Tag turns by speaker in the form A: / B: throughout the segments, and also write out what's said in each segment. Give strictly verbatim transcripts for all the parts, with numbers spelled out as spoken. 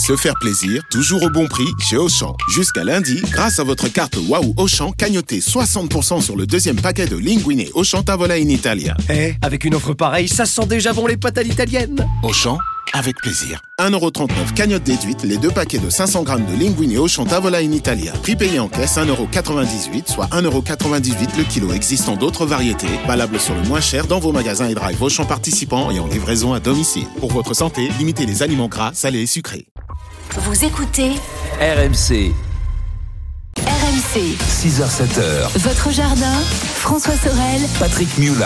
A: Se faire plaisir, toujours au bon prix chez Auchan. Jusqu'à lundi, grâce à votre carte Waouh Auchan, cagnotez soixante pour cent sur le deuxième paquet de Linguine Auchan Tavola in Italia.
B: Eh, avec une offre pareille, ça sent déjà bon les pâtes à l'italienne.
A: Auchan, avec plaisir. un euro trente-neuf cagnotte déduite, les deux paquets de cinq cents grammes de Linguine Auchan Tavola in Italia. Prix payé en caisse un euro quatre-vingt-dix-huit, soit un euro quatre-vingt-dix-huit le kilo. Existant d'autres variétés, valables sur le moins cher dans vos magasins et drive Auchan participants et en livraison à domicile. Pour votre santé, limitez les aliments gras, salés et sucrés.
C: Vous écoutez
D: R M C.
C: R M C.
D: six heures sept heures.
C: Votre jardin, François Sorel,
D: Patrick Mulan.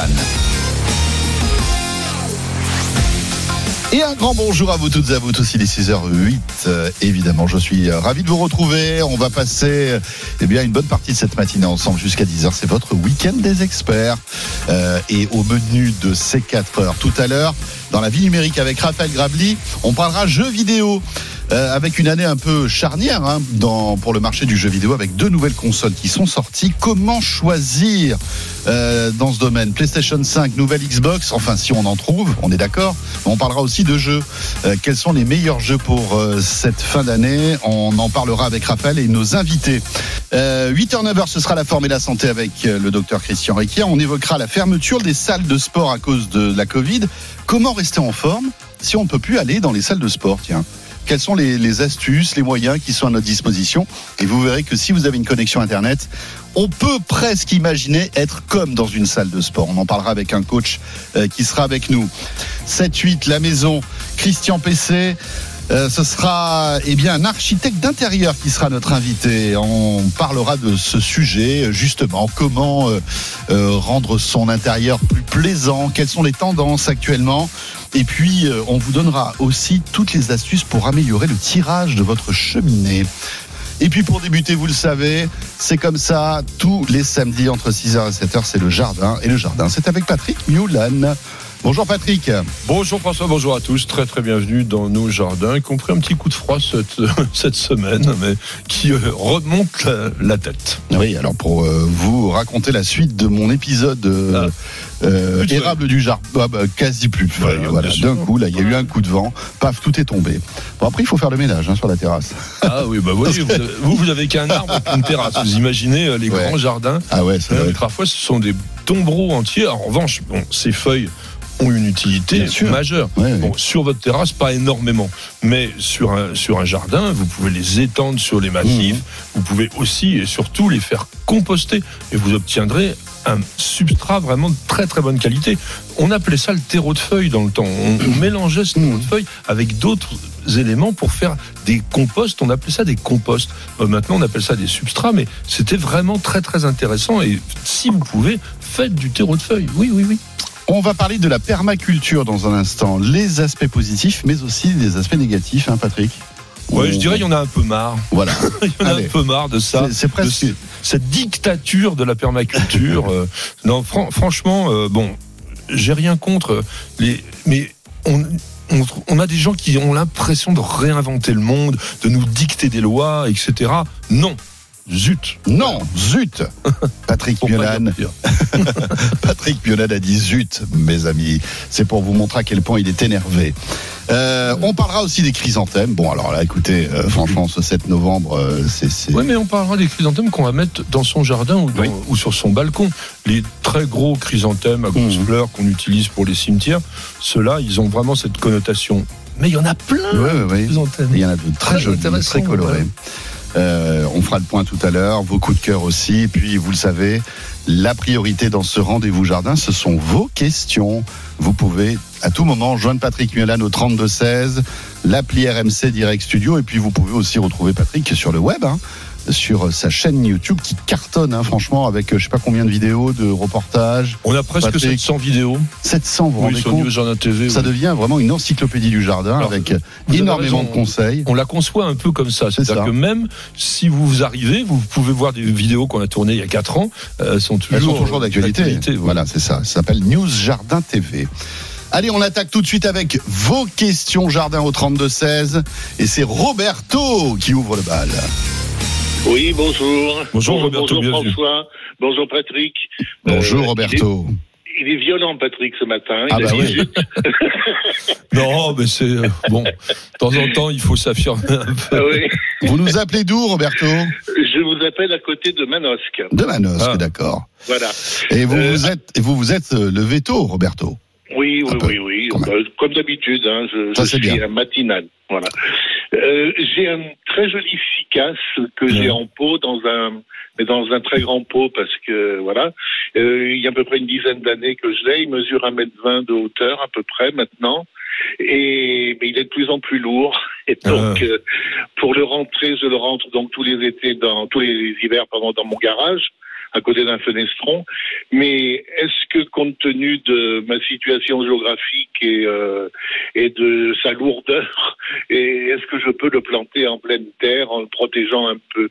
E: Et un grand bonjour à vous toutes et à vous tous, il est six heures huit, euh, évidemment, je suis ravi de vous retrouver. On va passer eh bien, une bonne partie de cette matinée ensemble jusqu'à dix heures, c'est votre week-end des experts. Euh, et au menu de ces quatre heures, tout à l'heure, dans la vie numérique avec Raphaël Grabli, on parlera jeux vidéo. Euh, avec une année un peu charnière hein, dans, pour le marché du jeu vidéo, avec deux nouvelles consoles qui sont sorties. Comment choisir euh, dans ce domaine? PlayStation cinq, nouvelle Xbox, enfin si on en trouve, on est d'accord. On parlera aussi de jeux. Euh, quels sont les meilleurs jeux pour euh, cette fin d'année? On en parlera avec Raphaël et nos invités. Euh, huit heures neuf heures, ce sera la forme et la santé avec euh, le docteur Christian Requier. On évoquera la fermeture des salles de sport à cause de la Covid. Comment rester en forme si on ne peut plus aller dans les salles de sport? Tiens. Quelles sont les, les astuces, les moyens qui sont à notre disposition? Et vous verrez que si vous avez une connexion Internet, on peut presque imaginer être comme dans une salle de sport. On en parlera avec un coach euh, qui sera avec nous. sept huit, la maison, Christian P C. Euh, ce sera eh bien, un architecte d'intérieur qui sera notre invité. On parlera de ce sujet, justement, comment euh, euh, rendre son intérieur plus plaisant, quelles sont les tendances actuellement. Et puis, euh, on vous donnera aussi toutes les astuces pour améliorer le tirage de votre cheminée. Et puis pour débuter, vous le savez, c'est comme ça, tous les samedis entre six heures et sept heures, c'est le jardin. Et le jardin, c'est avec Patrick Mulan. Bonjour Patrick.
F: Bonjour François, bonjour à tous, très très bienvenue dans nos jardins, y compris un petit coup de froid cette, cette semaine, mais qui euh, remonte la, la tête.
E: Oui, alors pour euh, vous raconter la suite de mon épisode euh, ah, euh, érable du jardin, ah, bah, quasi plus de feuilles, ouais, voilà, d'un coup, là il y a eu un coup de vent, paf, tout est tombé. Bon après il faut faire le ménage hein, sur la terrasse.
F: Ah oui, bah oui, vous, avez, vous, vous avez qu'un arbre et une terrasse, vous imaginez euh, les ouais. grands jardins.
E: Ah ouais, ça
F: euh, parfois ce sont des tombereaux entiers, en revanche, bon, ces feuilles ont une utilité majeure. Ouais, bon, ouais. Sur votre terrasse, pas énormément, mais sur un, sur un jardin, vous pouvez les étendre sur les massifs, mmh. vous pouvez aussi et surtout les faire composter et vous obtiendrez un substrat vraiment de très très bonne qualité. On appelait ça le terreau de feuilles dans le temps. On, on mélangeait ce terreau de feuilles avec d'autres éléments pour faire des composts. On appelait ça des composts. Euh, maintenant, on appelle ça des substrats, mais c'était vraiment très très intéressant. Et si vous pouvez, faites du terreau de feuilles. Oui, oui, oui.
E: On va parler de la permaculture dans un instant. Les aspects positifs, mais aussi des aspects négatifs, hein, Patrick?
F: Ouais, on... je dirais qu'il y en a un peu marre.
E: Voilà.
F: Il y en a Allez. un peu marre de ça.
E: C'est, c'est presque...
F: de cette dictature de la permaculture. euh, non, fran- franchement, euh, bon, j'ai rien contre les, mais on. On, on a des gens qui ont l'impression de réinventer le monde, de nous dicter des lois, et cetera. Non. Zut.
E: Non, zut. Patrick Mulan. Patrick Mulan a dit zut, mes amis. C'est pour vous montrer à quel point il est énervé. Euh, on parlera aussi des chrysanthèmes. Bon, alors là, écoutez, euh, franchement, ce sept novembre, euh, c'est, c'est...
F: Oui, mais on parlera des chrysanthèmes qu'on va mettre dans son jardin ou, dans, oui. ou sur son balcon. Les très gros chrysanthèmes à grosses mmh. fleurs qu'on utilise pour les cimetières, ceux-là, ils ont vraiment cette connotation. Mais il y en a plein.
E: Oui, oui, oui. Chrysanthèmes. Il y en a de très, très jolis, très colorés. Ouais. Euh, on fera le point tout à l'heure, vos coups de cœur aussi. Et puis, vous le savez, la priorité dans ce rendez-vous jardin, ce sont vos questions. Vous pouvez à tout moment joindre Patrick Mulan au trente-deux seize, l'appli R M C Direct Studio. Et puis, vous pouvez aussi retrouver Patrick sur le web, hein, sur sa chaîne YouTube qui cartonne, hein, franchement, avec je sais pas combien de vidéos, de reportages.
F: On a presque Patrick, sept cents vidéos.
E: sept cents, vous
F: oui, sur News Jardin T V.
E: Ça oui. devient vraiment une encyclopédie du jardin. Alors, avec énormément raison, de conseils.
F: On, on la conçoit un peu comme ça. C'est C'est-à-dire ça. que même si vous vous arrivez, vous pouvez voir des vidéos qu'on a tournées il y a quatre ans. Elles sont toujours,
E: Elles sont toujours d'actualité.
F: d'actualité
E: voilà, oui. c'est ça. Ça s'appelle News Jardin T V. Allez, on attaque tout de suite avec vos questions jardin au trente-deux seize. Et c'est Roberto qui ouvre le bal.
G: Oui, bonjour.
F: Bonjour Roberto,
G: bonjour François. Bonjour Patrick.
E: Bonjour euh, Roberto.
G: il est violent, Patrick, ce matin.
E: Ah
G: il
E: bah
G: a
E: oui.
F: Non, mais c'est euh, bon. De temps en temps, il faut s'affirmer un peu.
G: Ah oui.
E: Vous nous appelez d'où, Roberto?
G: Je vous appelle à côté de Manosque.
E: De Manosque,
F: Ah.
E: d'accord.
G: Voilà.
E: Et vous
G: Euh,
E: vous êtes, et vous vous êtes euh, levé tôt, Roberto?
G: Oui, oui,
E: Un peu,
G: oui, oui.
E: quand même.
G: Euh, Comme d'habitude, hein, je,
E: Ça,
G: je
E: c'est
G: suis
E: bien.
G: un matinal. Voilà. Euh, j'ai un très joli ficasse que j'ai en pot dans un, mais dans un très grand pot parce que voilà, euh, il y a à peu près une dizaine d'années que je l'ai. Il mesure un mètre vingt de hauteur à peu près maintenant. Et mais il est de plus en plus lourd. Et donc,
F: Ah.
G: euh, pour le rentrer, je le rentre donc tous les étés dans tous les hivers pardon dans mon garage, à côté d'un fenestron. Mais est-ce que, compte tenu de ma situation géographique et, euh, et de sa lourdeur, et est-ce que je peux le planter en pleine terre en le protégeant un peu?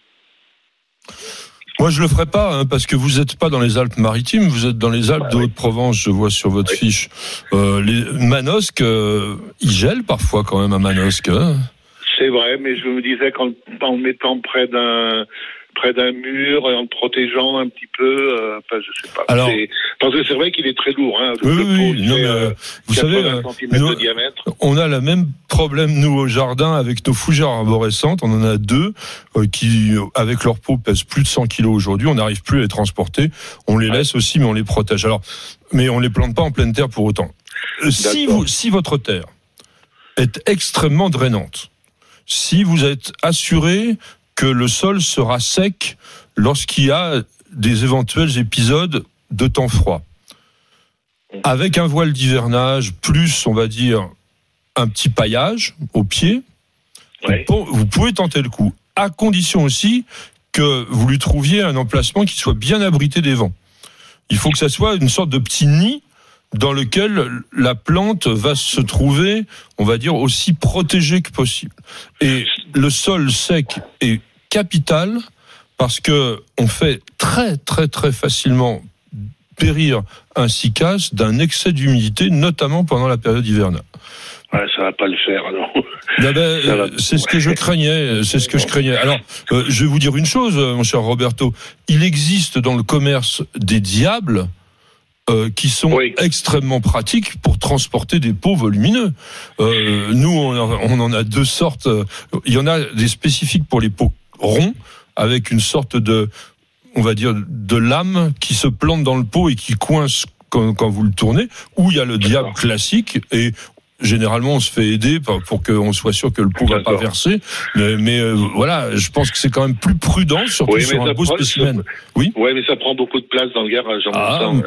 F: Moi, je le ferai pas, hein, parce que vous n'êtes pas dans les Alpes-Maritimes, vous êtes dans les Alpes
G: Bah,
F: de
G: oui.
F: Haute-Provence, je vois sur votre
G: Oui.
F: fiche. Euh, les Manosque, euh, il gèle parfois quand même à Manosque. Hein.
G: C'est vrai, mais je me disais qu'en en le mettant près d'un près d'un mur et en le protégeant un petit peu, euh, enfin je sais pas.
F: Alors-
G: C'est- parce que c'est vrai qu'il est très lourd. Hein, le
F: Oui,
G: le
F: oui,
G: pot,
F: oui.
G: il
F: Non,
G: fait,
F: mais,
G: euh,
F: vous savez,
G: quatre-vingts
F: euh,
G: centimètres
F: nous-
G: de diamètre.
F: on a le même problème, nous, au jardin, avec nos fougères arborescentes. On en a deux euh, qui, avec leur peau, pèsent plus de cent kilos aujourd'hui. On n'arrive plus à les transporter. On les
G: Ouais.
F: laisse aussi, mais on les protège. Alors, mais on les plante pas en pleine terre pour autant. Euh, Si,
G: D'accord.
F: vous, si votre terre est extrêmement drainante, si vous êtes assuré que le sol sera sec lorsqu'il y a des éventuels épisodes de temps froid, avec un voile d'hivernage, plus, on va dire, un petit paillage au pied,
G: Ouais.
F: vous, vous pouvez tenter le coup, à condition aussi que vous lui trouviez un emplacement qui soit bien abrité des vents. Il faut que ça soit une sorte de petit nid dans lequel la plante va se trouver, on va dire, aussi protégée que possible. Et le sol sec est capital parce que on fait très très très facilement périr un cycas d'un excès d'humidité, notamment pendant la période hivernale.
G: Ouais, ça va pas le faire, alors.
F: Ben, ben,
G: Ça va.
F: c'est ce que je craignais, c'est ce que je craignais. Alors, euh, je vais vous dire une chose, euh, mon cher Roberto. Il existe dans le commerce des diables euh, qui sont
G: Oui.
F: extrêmement pratiques pour transporter des pots volumineux. Euh, nous, on, en- on en a deux sortes. Il y en a des spécifiques pour les pots ronds, avec une sorte de, on va dire, de lame qui se plante dans le pot et qui coince quand, quand vous le tournez, ou il y a le diable
G: D'accord.
F: classique et généralement on se fait aider pour, pour qu'on soit sûr que le pot va pas
G: D'accord.
F: verser. Mais, mais euh, voilà, je pense que c'est quand même plus prudent, surtout
G: Oui, mais
F: sur un
G: ça
F: beau
G: prend-
F: spécimen.
G: Ouais, mais ça prend beaucoup de place dans le garage. en
F: Ah.
G: même temps.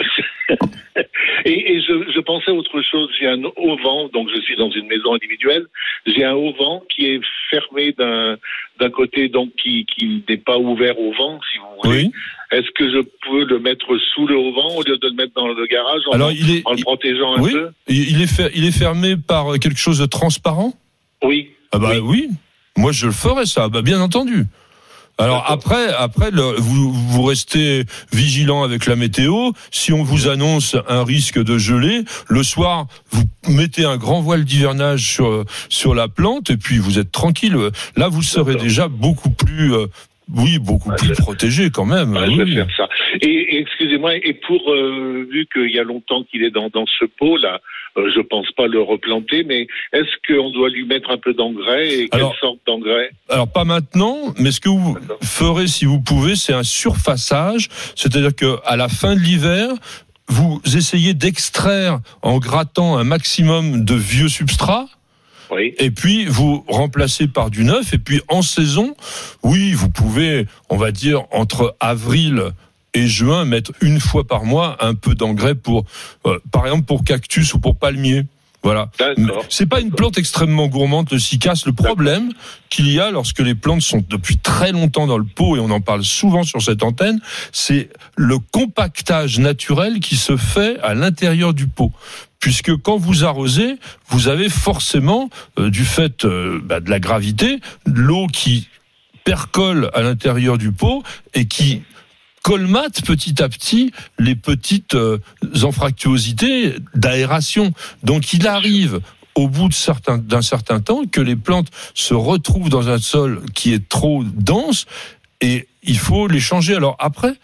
G: Euh, et et je, je pensais à autre chose. J'ai un auvent, donc je suis dans une maison individuelle. J'ai un auvent qui est fermé d'un d'un côté, donc qui qui n'est pas ouvert au vent, si vous voulez.
F: Oui.
G: Est-ce que je peux le mettre sous le auvent au lieu de le mettre dans le garage en,
F: Alors il est,
G: en le protégeant un
F: oui,
G: peu?
F: il est, fer- il est fermé par quelque chose de transparent.
G: Oui.
F: Ah bah oui. Moi je le ferais ça, bah bien entendu. Alors
G: D'accord.
F: après, après le, vous, vous restez vigilant avec la météo. Si on vous annonce un risque de gelée, le soir, vous mettez un grand voile d'hivernage sur, sur la plante et puis vous êtes tranquille. Là, vous serez
G: D'accord.
F: déjà beaucoup plus, euh, oui, beaucoup
G: Ouais,
F: plus
G: je-
F: protégé quand même.
G: Ouais,
F: oui.
G: je vais faire ça. Et, et excusez-moi, et pour euh, vu qu'il y a longtemps qu'il est dans, dans ce pot là, euh, je pense pas le replanter, mais est-ce qu'on doit lui mettre un peu d'engrais et quelle
F: Alors-
G: sorte d'engrais?
F: Alors pas maintenant, mais ce que vous
G: D'accord.
F: ferez si vous pouvez, c'est un surfaçage, c'est-à-dire que à la fin de l'hiver, vous essayez d'extraire en grattant un maximum de vieux substrats.
G: Oui.
F: Et puis vous remplacez par du neuf. Et puis en saison, oui, vous pouvez, on va dire entre avril et juin, mettre une fois par mois un peu d'engrais pour, euh, par exemple pour cactus ou pour palmier. Voilà.
G: D'accord.
F: C'est pas une plante extrêmement gourmande, le cycas. Le problème qu'il y a lorsque les plantes sont depuis très longtemps dans le pot, et on en parle souvent sur cette antenne, c'est le compactage naturel qui se fait à l'intérieur du pot. Puisque quand vous arrosez, vous avez forcément, euh, du fait euh, bah, de la gravité, l'eau qui percole à l'intérieur du pot et qui colmate petit à petit les petites euh, anfractuosités d'aération. Donc il arrive au bout de certains, d'un certain temps que les plantes se retrouvent dans un sol qui est trop dense et il faut les changer. Alors après,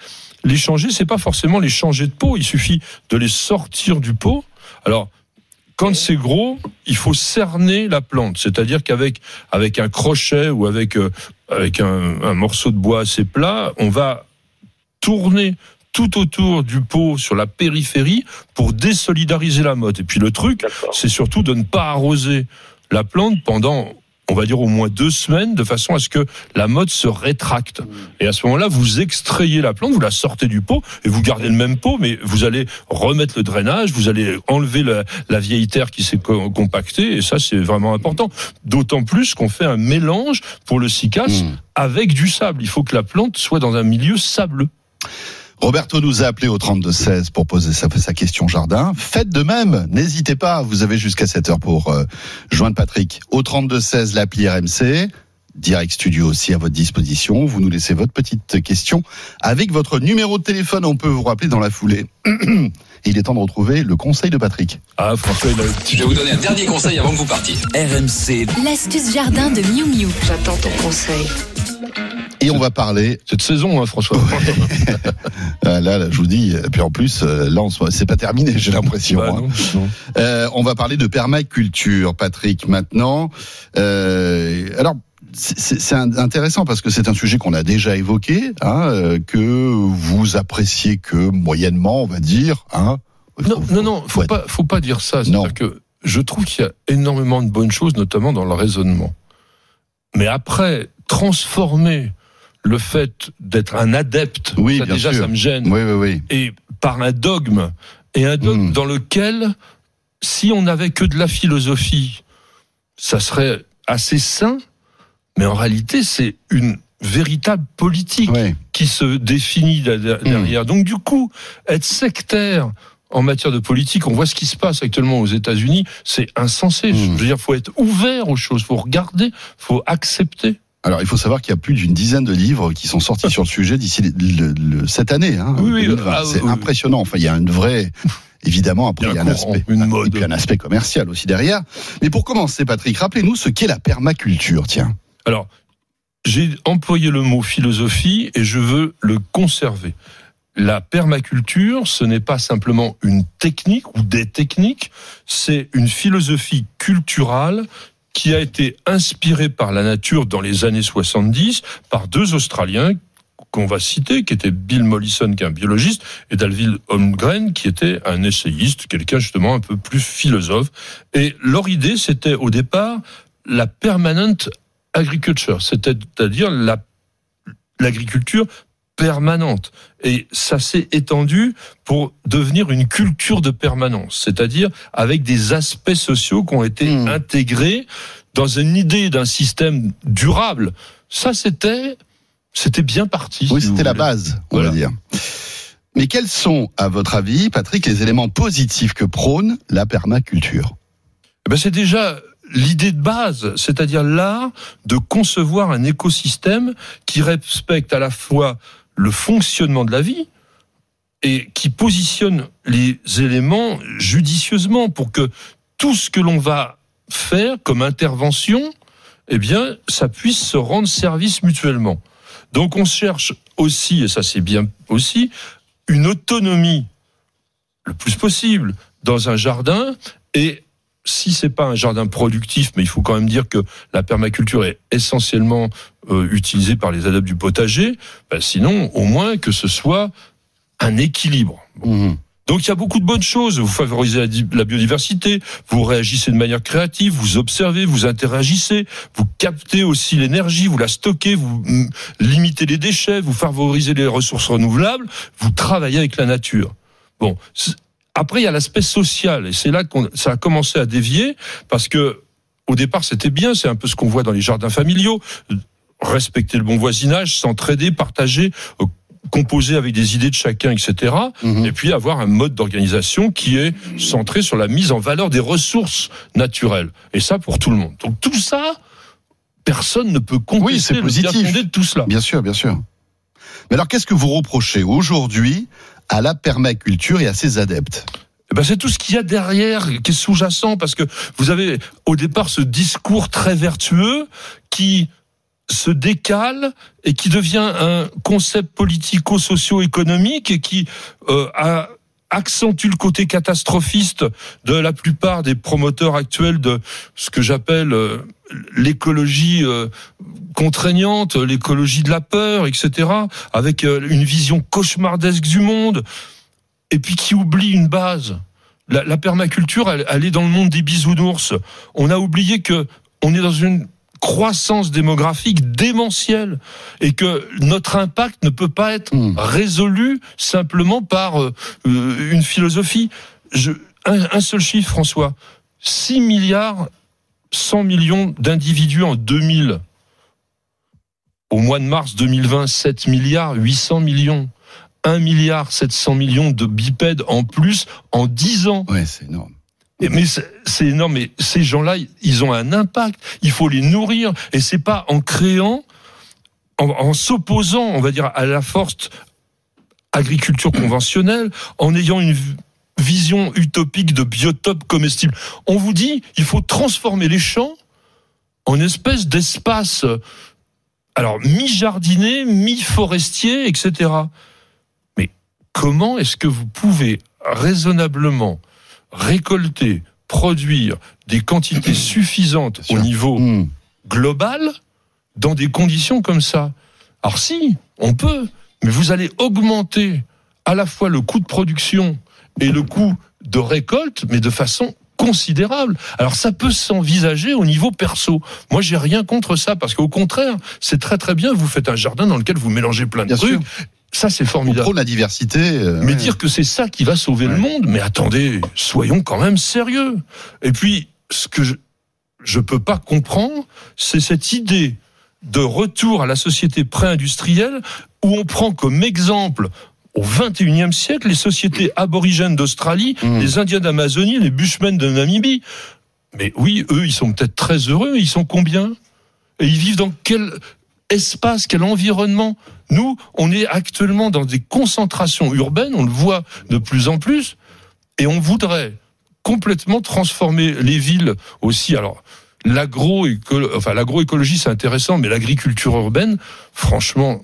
F: les changer, c'est pas forcément les changer de pot. Il suffit de les sortir du pot. Alors, quand c'est gros, il faut cerner la plante, c'est-à-dire qu'avec avec un crochet ou avec euh, avec un, un morceau de bois assez plat, on va tourner tout autour du pot sur la périphérie pour désolidariser la motte. Et puis le truc, D'accord. c'est surtout de ne pas arroser la plante pendant, on va dire au moins deux semaines, de façon à ce que la motte se rétracte. Et à ce moment-là, vous extrayez la plante, vous la sortez du pot, et vous gardez le même pot, mais vous allez remettre le drainage, vous allez enlever la, la vieille terre qui s'est compactée, et ça, c'est vraiment important. D'autant plus qu'on fait un mélange pour le cycas mmh. avec du sable. Il faut que la plante soit dans un milieu sableux.
E: Roberto nous a appelé au trente-deux seize pour poser sa, sa question jardin. Faites de même, n'hésitez pas, vous avez jusqu'à sept heures pour euh, joindre Patrick. Au trente-deux seize, l'appli R M C, Direct Studio aussi à votre disposition. Vous nous laissez votre petite question avec votre numéro de téléphone, on peut vous rappeler dans la foulée. Il est temps de retrouver le conseil de Patrick.
F: Ah, François, il a...
D: Je vais vous donner un dernier conseil avant que vous partiez. R M C.
C: L'astuce jardin de Miu Miu.
H: J'attends ton conseil.
E: Et on va parler
F: cette saison, hein, François.
E: là, là, je vous dis. Et puis en plus, là, on se... c'est pas terminé, j'ai l'impression.
F: Bah,
E: hein.
F: non, non.
E: Euh, on va parler de permaculture, Patrick. Maintenant, euh, alors. C'est, c'est intéressant parce que c'est un sujet qu'on a déjà évoqué, hein, que vous appréciez que moyennement, on va dire. Hein.
F: Non, faut, non, non, faut, faut pas, faut pas dire ça. C'est-à-dire que je trouve qu'il y a énormément de bonnes choses, notamment dans le raisonnement. Mais après, transformer le fait d'être un adepte,
E: oui,
F: ça déjà,
E: sûr.
F: ça me gêne.
E: Oui, oui, oui.
F: Et par un dogme, et un dogme mmh. dans lequel, si on n'avait que de la philosophie, ça serait assez sain. Mais en réalité, c'est une véritable politique ouais. qui se définit derrière. Mmh. Donc du coup, être sectaire en matière de politique, on voit ce qui se passe actuellement aux États-Unis, c'est insensé. Mmh. Je veux dire, il faut être ouvert aux choses, il faut regarder, il faut accepter.
E: Alors, il faut savoir qu'il y a plus d'une dizaine de livres qui sont sortis sur le sujet d'ici le, le, cette année. Hein,
F: oui, oui, ah,
E: c'est
F: oui.
E: impressionnant. Enfin, il y a une vraie... Évidemment, après, il y a un, courant, aspect,
F: une mode.
E: Et puis un aspect commercial aussi derrière. Mais pour commencer, Patrick, rappelez-nous ce qu'est la permaculture, tiens.
F: Alors, j'ai employé le mot philosophie et je veux le conserver. La permaculture, ce n'est pas simplement une technique ou des techniques, c'est une philosophie culturelle qui a été inspirée par la nature dans les années soixante-dix par deux Australiens qu'on va citer, qui étaient Bill Mollison, qui est un biologiste, et Dalville Holmgren, qui était un essayiste, quelqu'un justement un peu plus philosophe. Et leur idée, c'était au départ la permanent agriculture, c'est-à-dire la, l'agriculture permanente. Et ça s'est étendu pour devenir une culture de permanence, c'est-à-dire avec des aspects sociaux qui ont été mmh. intégrés dans une idée d'un système durable. Ça, c'était, c'était bien parti.
E: Oui,
F: si
E: c'était la base, on voilà. va dire. Mais quels sont, à votre avis, Patrick, les éléments positifs que prône la permaculture ?
F: Eh ben, c'est déjà l'idée de base, c'est-à-dire l'art de concevoir un écosystème qui respecte à la fois le fonctionnement de la vie et qui positionne les éléments judicieusement pour que tout ce que l'on va faire comme intervention, eh bien, ça puisse se rendre service mutuellement. Donc on cherche aussi, et ça c'est bien aussi, une autonomie le plus possible dans un jardin. Et si c'est pas un jardin productif, mais il faut quand même dire que la permaculture est essentiellement euh, utilisée par les adeptes du potager, ben sinon, au moins que ce soit un équilibre. Mmh. Donc il y a beaucoup de bonnes choses. Vous favorisez la, la biodiversité, vous réagissez de manière créative, vous observez, vous interagissez, vous captez aussi l'énergie, vous la stockez, vous mm, limitez les déchets, vous favorisez les ressources renouvelables, vous travaillez avec la nature. Bon. Après, il y a l'aspect social, et c'est là que ça a commencé à dévier, parce que au départ, c'était bien, c'est un peu ce qu'on voit dans les jardins familiaux, respecter le bon voisinage, s'entraider, partager, euh, composer avec des idées de chacun, et cetera. Mmh. Et puis avoir un mode d'organisation qui est centré sur la mise en valeur des ressources naturelles. Et ça, pour tout le monde. Donc tout ça, personne ne peut contester
E: oui, c'est
F: le
E: positif.
F: bien fondé de tout cela.
E: Bien sûr, bien sûr. Mais alors, qu'est-ce que vous reprochez aujourd'hui à la permaculture et à ses adeptes?
F: Eh ben, c'est tout ce qu'il y a derrière, qui est sous-jacent, parce que vous avez au départ ce discours très vertueux qui se décale et qui devient un concept politico-socio-économique et qui euh, a, accentue le côté catastrophiste de la plupart des promoteurs actuels de ce que j'appelle euh, l'écologie euh, contraignante, l'écologie de la peur, et cetera, avec euh, une vision cauchemardesque du monde, et puis qui oublie une base. La, la permaculture, elle, elle est dans le monde des bisounours. On a oublié que on est dans une croissance démographique démentielle et que notre impact ne peut pas être mmh. résolu simplement par euh, une philosophie. Je, un, un seul chiffre, François. six milliards cent millions d'individus en deux mille. Au mois de mars deux mille vingt, sept milliards huit cents millions. un milliard sept cents millions de bipèdes en plus en dix ans.
E: Ouais, c'est énorme.
F: Mais c'est, c'est énorme, mais ces gens-là, ils ont un impact. Il faut les nourrir. Et c'est pas en créant, en, en s'opposant, on va dire, à la forte agriculture conventionnelle, en ayant une vision utopique de biotope comestible. On vous dit, il faut transformer les champs en espèce d'espace, alors mi-jardiné, mi-forestier, et cetera. Mais comment est-ce que vous pouvez raisonnablement récolter, produire des quantités suffisantes au niveau mmh. global dans des conditions comme ça? Alors si, on peut, mais vous allez augmenter à la fois le coût de production et le coût de récolte, mais de façon considérable. Alors ça peut s'envisager au niveau perso. Moi, j'ai rien contre ça, parce qu'au contraire, c'est très très bien, vous faites un jardin dans lequel vous mélangez plein de
E: bien
F: trucs.
E: Sûr.
F: Ça, c'est formidable.
E: On prône la diversité. Euh,
F: mais
E: ouais.
F: dire que c'est ça qui va sauver ouais. le monde, mais attendez, soyons quand même sérieux. Et puis, ce que je, je peux pas comprendre, c'est cette idée de retour à la société pré-industrielle où on prend comme exemple, au vingt et unième siècle, les sociétés aborigènes d'Australie, mmh. les Indiens d'Amazonie, les Bushmen de Namibie. Mais oui, eux, ils sont peut-être très heureux, mais ils sont combien? Et ils vivent dans quel espace, quel environnement? Nous, on est actuellement dans des concentrations urbaines, on le voit de plus en plus, et on voudrait complètement transformer les villes aussi. Alors, l'agro-écolo- enfin, l'agroécologie, c'est intéressant, mais l'agriculture urbaine, franchement,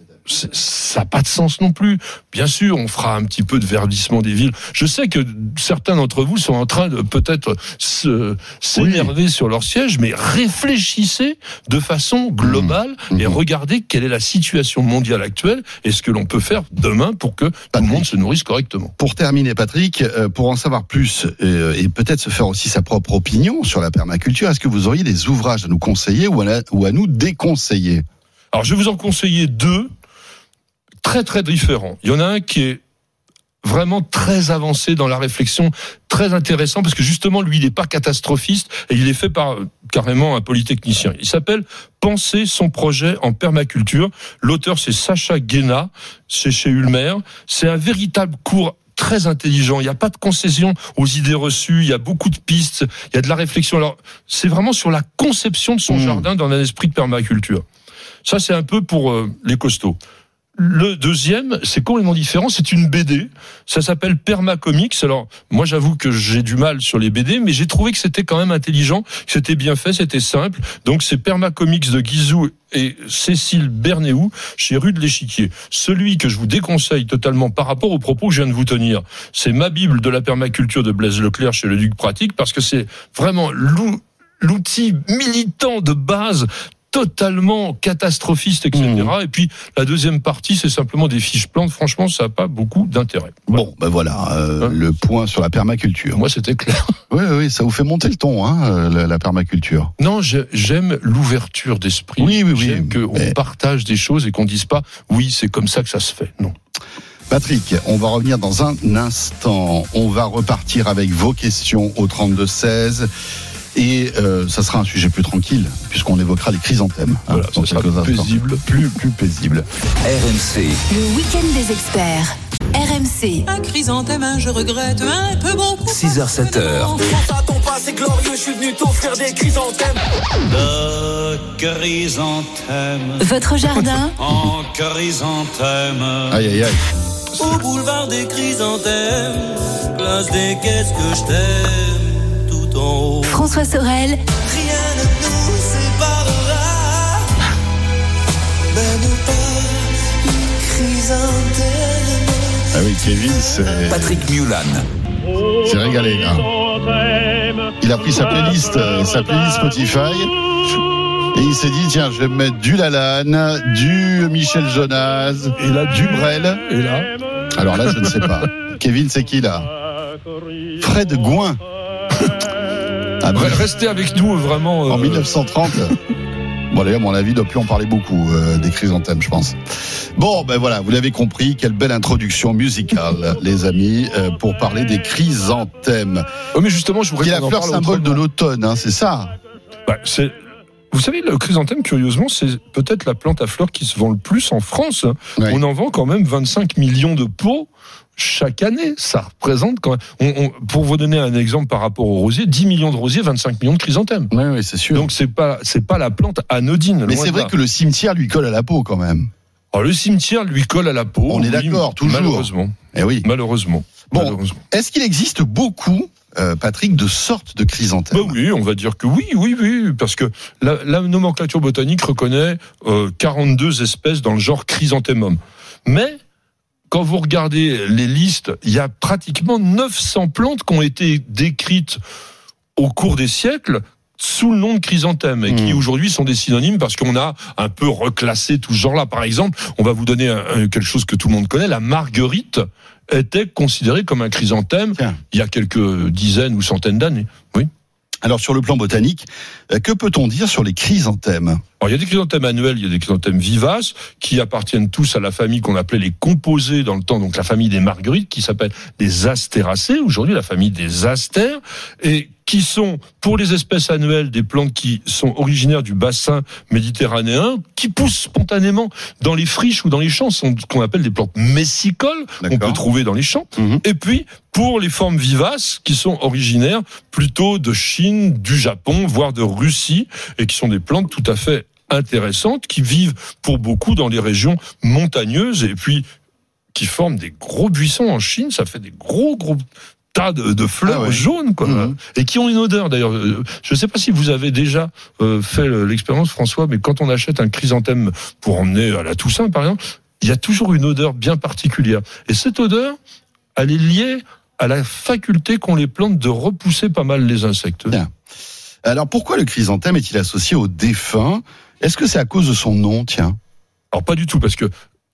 F: ça n'a pas de sens non plus. Bien sûr, on fera un petit peu de verdissement des villes. Je sais que certains d'entre vous sont en train de peut-être se, s'énerver oui. sur leur siège, mais réfléchissez de façon globale mmh. et regardez quelle est la situation mondiale actuelle et ce que l'on peut faire demain pour que Patrick, tout le monde se nourrisse correctement.
E: Pour terminer, Patrick, euh, pour en savoir plus euh, et peut-être se faire aussi sa propre opinion sur la permaculture, est-ce que vous auriez des ouvrages à nous conseiller ou à, la, ou à nous déconseiller?
F: Alors, je vais vous en conseiller deux. Très très différent. Il y en a un qui est vraiment très avancé dans la réflexion, très intéressant, parce que justement, lui, il n'est pas catastrophiste, et il est fait par carrément un polytechnicien. Il s'appelle « Penser son projet en permaculture ». L'auteur, c'est Sacha Guéna, c'est chez Ulmer. C'est un véritable cours très intelligent. Il n'y a pas de concession aux idées reçues, il y a beaucoup de pistes, il y a de la réflexion. Alors, c'est vraiment sur la conception de son mmh. jardin dans un esprit de permaculture. Ça, c'est un peu pour euh, les costauds. Le deuxième, c'est complètement différent, c'est une B D, ça s'appelle Permacomics. Alors, moi j'avoue que j'ai du mal sur les B D, mais j'ai trouvé que c'était quand même intelligent, que c'était bien fait, c'était simple. Donc c'est Permacomics de Guizou et Cécile Bernéou chez Rue de l'Échiquier. Celui que je vous déconseille totalement par rapport aux propos que je viens de vous tenir, c'est Ma Bible de la permaculture de Blaise Leclerc chez Le Duc Pratique, parce que c'est vraiment l'outil militant de base totalement catastrophiste, et cetera. Mmh. Et puis, la deuxième partie, c'est simplement des fiches plantes. Franchement, ça n'a pas beaucoup d'intérêt.
E: Voilà. Bon, ben voilà, euh, hein le point sur la permaculture.
F: Moi, c'était clair.
E: Oui, oui, ça vous fait monter le ton, hein, la, la permaculture.
F: Non, j'aime l'ouverture d'esprit.
E: Oui, oui, oui.
F: J'aime qu'on mais... partage des choses et qu'on dise pas, oui, c'est comme ça que ça se fait. Non.
E: Patrick, on va revenir dans un instant. On va repartir avec vos questions au trente-deux seize. Et euh, ça sera un sujet plus tranquille, puisqu'on évoquera les chrysanthèmes.
F: Voilà, hein, ça sera plus paisible.
E: Plus, plus paisible.
D: R M C.
C: Le week-end des experts. R M C.
H: Un chrysanthème, je regrette un peu beaucoup.
D: six heures sept heures.
I: Quand ça tombe pas, c'est glorieux, je suis venu t'offrir des chrysanthèmes.
J: De chrysanthèmes.
C: Votre jardin.
J: En chrysanthèmes.
E: Aïe, aïe, aïe.
I: Au boulevard des chrysanthèmes, place des caisses que je t'aime.
C: François Sorel.
I: Rien ne nous séparera. même pas une chrysanthème.
E: Ah oui, Kevin, c'est...
D: Patrick Mulan.
E: C'est régalé, là. Il a pris sa playlist, euh, sa playlist Spotify. Et il s'est dit, tiens, je vais me mettre du Lalanne, du Michel Jonas,
F: et là,
E: du Brel.
F: Et là
E: Alors là, je ne sais pas. Kevin, c'est qui, là? Fred Gouin.
F: Ah, restez avec nous, vraiment. Euh...
E: En dix-neuf cent trente. Bon, d'ailleurs, à mon avis, il ne doit plus en parler beaucoup, euh, des chrysanthèmes, je pense. Bon, ben voilà, vous l'avez compris, quelle belle introduction musicale, les amis, euh, pour parler des chrysanthèmes.
F: Oui, mais justement, je voudrais
E: qui est la fleur symbole de l'automne, hein, c'est ça?
F: Bah, c'est... Vous savez, le chrysanthème, curieusement, c'est peut-être la plante à fleurs qui se vend le plus en France. Oui. On en vend quand même vingt-cinq millions de pots chaque année. Ça représente quand même... On, on, pour vous donner un exemple par rapport aux rosiers, dix millions de rosiers, vingt-cinq millions de chrysanthèmes.
E: Oui, oui, c'est sûr.
F: Donc, c'est pas, c'est pas la plante anodine.
E: Mais c'est vrai que le cimetière lui colle à la peau quand même.
F: Alors, le cimetière lui colle à la peau.
E: On est oui, d'accord, toujours.
F: Malheureusement.
E: Eh oui.
F: Malheureusement.
E: Bon,
F: malheureusement.
E: Est-ce qu'il existe beaucoup... Euh, Patrick, de sortes de chrysanthèmes?
F: Ben oui, on va dire que oui, oui, oui, parce que la, la nomenclature botanique reconnaît euh, quarante-deux espèces dans le genre chrysanthemum. Mais quand vous regardez les listes, il y a pratiquement neuf cents plantes qui ont été décrites au cours des siècles sous le nom de chrysanthème et mmh. qui aujourd'hui sont des synonymes parce qu'on a un peu reclassé tout ce genre-là. Par exemple, on va vous donner un, un, quelque chose que tout le monde connaît, la marguerite était considéré comme un chrysanthème Tiens. il y a quelques dizaines ou centaines d'années. Oui.
E: Alors sur le plan botanique, que peut-on dire sur les chrysanthèmes?
F: Alors, il y a des chrysanthèmes annuels, il y a des chrysanthèmes vivaces qui appartiennent tous à la famille qu'on appelait les composés dans le temps, donc la famille des marguerites qui s'appelle les astéracées, aujourd'hui la famille des astères, et qui sont, pour les espèces annuelles, des plantes qui sont originaires du bassin méditerranéen, qui poussent spontanément dans les friches ou dans les champs, sont ce qu'on appelle des plantes messicoles, qu'on peut trouver dans les champs. Mmh. Et puis, pour les formes vivaces, qui sont originaires plutôt de Chine, du Japon, voire de Russie, et qui sont des plantes tout à fait intéressantes, qui vivent pour beaucoup dans les régions montagneuses, et puis qui forment des gros buissons en Chine, ça fait des gros, gros... tas de, de fleurs ah ouais. jaunes, quoi, mmh. et qui ont une odeur. D'ailleurs, je ne sais pas si vous avez déjà euh, fait l'expérience, François, mais quand on achète un chrysanthème pour emmener à la Toussaint, par exemple, il y a toujours une odeur bien particulière. Et cette odeur, elle est liée à la faculté qu'ont les plantes de repousser pas mal les insectes.
E: Bien. Alors, pourquoi le chrysanthème est-il associé au défunt? Est-ce que c'est à cause de son nom, tiens?
F: Alors, pas du tout, parce que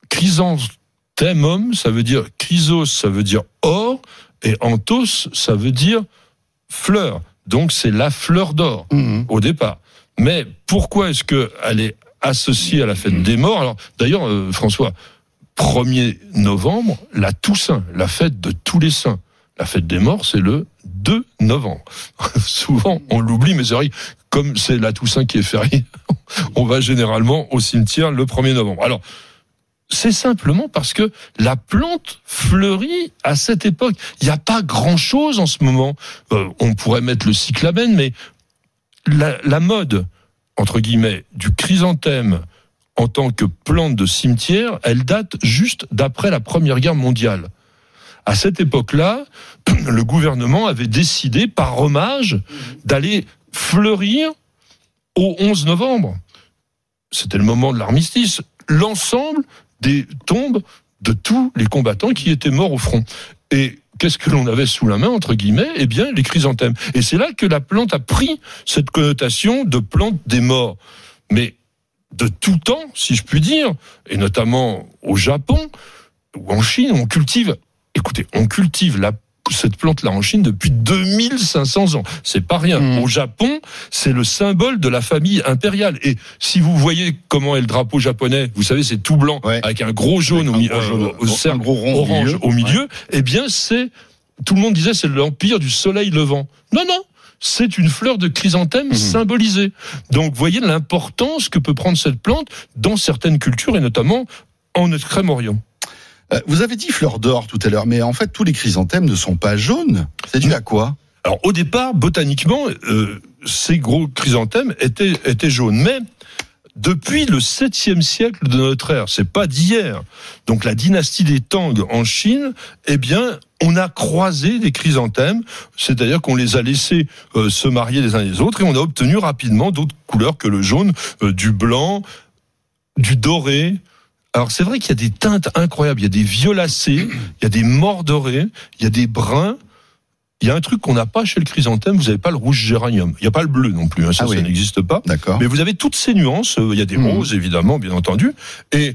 F: chrysanthemum, ça veut dire chrysos, ça veut dire or, et anthos, ça veut dire fleur. Donc, c'est la fleur d'or, mmh. au départ. Mais pourquoi est-ce qu'elle est associée à la fête mmh. des morts? Alors, d'ailleurs, euh, François, premier novembre, la Toussaint, la fête de tous les saints. La fête des morts, c'est le deux novembre. Souvent, on l'oublie, mais c'est vrai, comme c'est la Toussaint qui est fériée, on va généralement au cimetière le premier novembre. Alors, c'est simplement parce que la plante fleurit à cette époque. Il n'y a pas grand-chose en ce moment. Euh, on pourrait mettre le cyclamen, mais la, la mode, entre guillemets, du chrysanthème en tant que plante de cimetière, elle date juste d'après la Première Guerre mondiale. À cette époque-là, le gouvernement avait décidé, par hommage, d'aller fleurir au onze novembre. C'était le moment de l'armistice. L'ensemble des tombes de tous les combattants qui étaient morts au front. Et qu'est-ce que l'on avait sous la main, entre guillemets? Eh bien, les chrysanthèmes. Et c'est là que la plante a pris cette connotation de plante des morts. Mais de tout temps, si je puis dire, et notamment au Japon ou en Chine, on cultive, écoutez, on cultive la cette plante-là en Chine depuis deux mille cinq cents ans. C'est pas rien. Mmh. Au Japon, c'est le symbole de la famille impériale. Et si vous voyez comment est le drapeau japonais, vous savez, c'est tout blanc, ouais. avec un gros jaune au milieu, euh, au cercle, un gros rond orange au milieu, au milieu ouais. eh bien, c'est, tout le monde disait, c'est l'empire du soleil levant. Non, non. C'est une fleur de chrysanthème mmh. symbolisée. Donc, vous voyez l'importance que peut prendre cette plante dans certaines cultures et notamment en Extrême-Orient.
E: Vous avez dit fleur d'or tout à l'heure, mais en fait, tous les chrysanthèmes ne sont pas jaunes. C'est dû à quoi?
F: Alors, au départ, botaniquement, euh, ces gros chrysanthèmes étaient, étaient jaunes. Mais depuis le septième siècle de notre ère, c'est pas d'hier, donc la dynastie des Tang en Chine, eh bien, on a croisé des chrysanthèmes, c'est-à-dire qu'on les a laissés euh, se marier les uns les autres, et on a obtenu rapidement d'autres couleurs que le jaune, euh, du blanc, du doré. Alors c'est vrai qu'il y a des teintes incroyables, il y a des violacés, il y a des mordorés, il y a des bruns. Il y a un truc qu'on n'a pas chez le chrysanthème, vous n'avez pas le rouge géranium. Il n'y a pas le bleu non plus, hein, ça, ah oui. ça n'existe pas.
E: D'accord.
F: Mais vous avez toutes ces nuances, il y a des mmh. roses évidemment, bien entendu. Et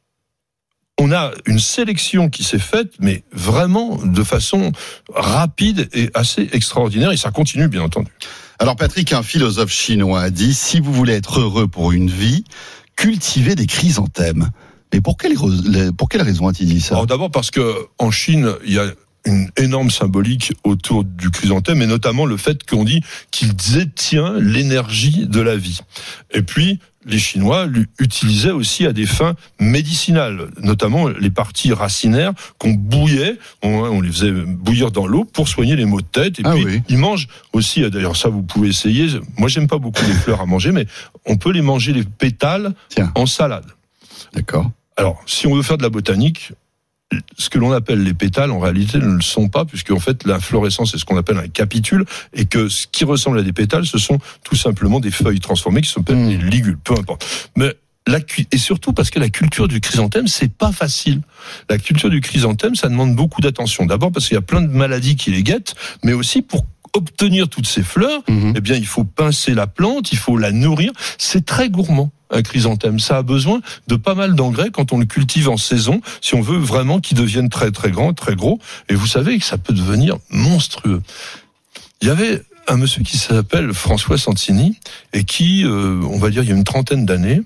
F: on a une sélection qui s'est faite, mais vraiment de façon rapide et assez extraordinaire, et ça continue bien entendu.
E: Alors Patrick, un philosophe chinois a dit, si vous voulez être heureux pour une vie, cultivez des chrysanthèmes. Mais pour quelle, pour quelle raison a-t-il dit ça ?
F: Alors d'abord parce que en Chine, il y a une énorme symbolique autour du chrysanthème, et notamment le fait qu'on dit qu'il détient l'énergie de la vie. Et puis, les Chinois l'utilisaient aussi à des fins médicinales, notamment les parties racinaires qu'on bouillait, on, on les faisait bouillir dans l'eau pour soigner les maux de tête. Et ah puis, oui. ils mangent aussi, d'ailleurs ça vous pouvez essayer, moi j'aime pas beaucoup les fleurs à manger, mais on peut les manger, les pétales, Tiens. en salade.
E: D'accord.
F: Alors, si on veut faire de la botanique, ce que l'on appelle les pétales, en réalité, ne le sont pas, puisque en fait, l'inflorescence, c'est ce qu'on appelle un capitule, et que ce qui ressemble à des pétales, ce sont tout simplement des feuilles transformées qui sont appelées mmh. des ligules, peu importe. Mais la, et surtout parce que la culture du chrysanthème, c'est pas facile. La culture du chrysanthème, ça demande beaucoup d'attention. D'abord parce qu'il y a plein de maladies qui les guettent, mais aussi pour obtenir toutes ces fleurs, mmh. eh bien, il faut pincer la plante, il faut la nourrir. C'est très gourmand, un chrysanthème. Ça a besoin de pas mal d'engrais quand on le cultive en saison, si on veut vraiment qu'il devienne très très grand, très gros. Et vous savez que ça peut devenir monstrueux. Il y avait un monsieur qui s'appelle François Santini et qui, euh, on va dire, il y a une trentaine d'années,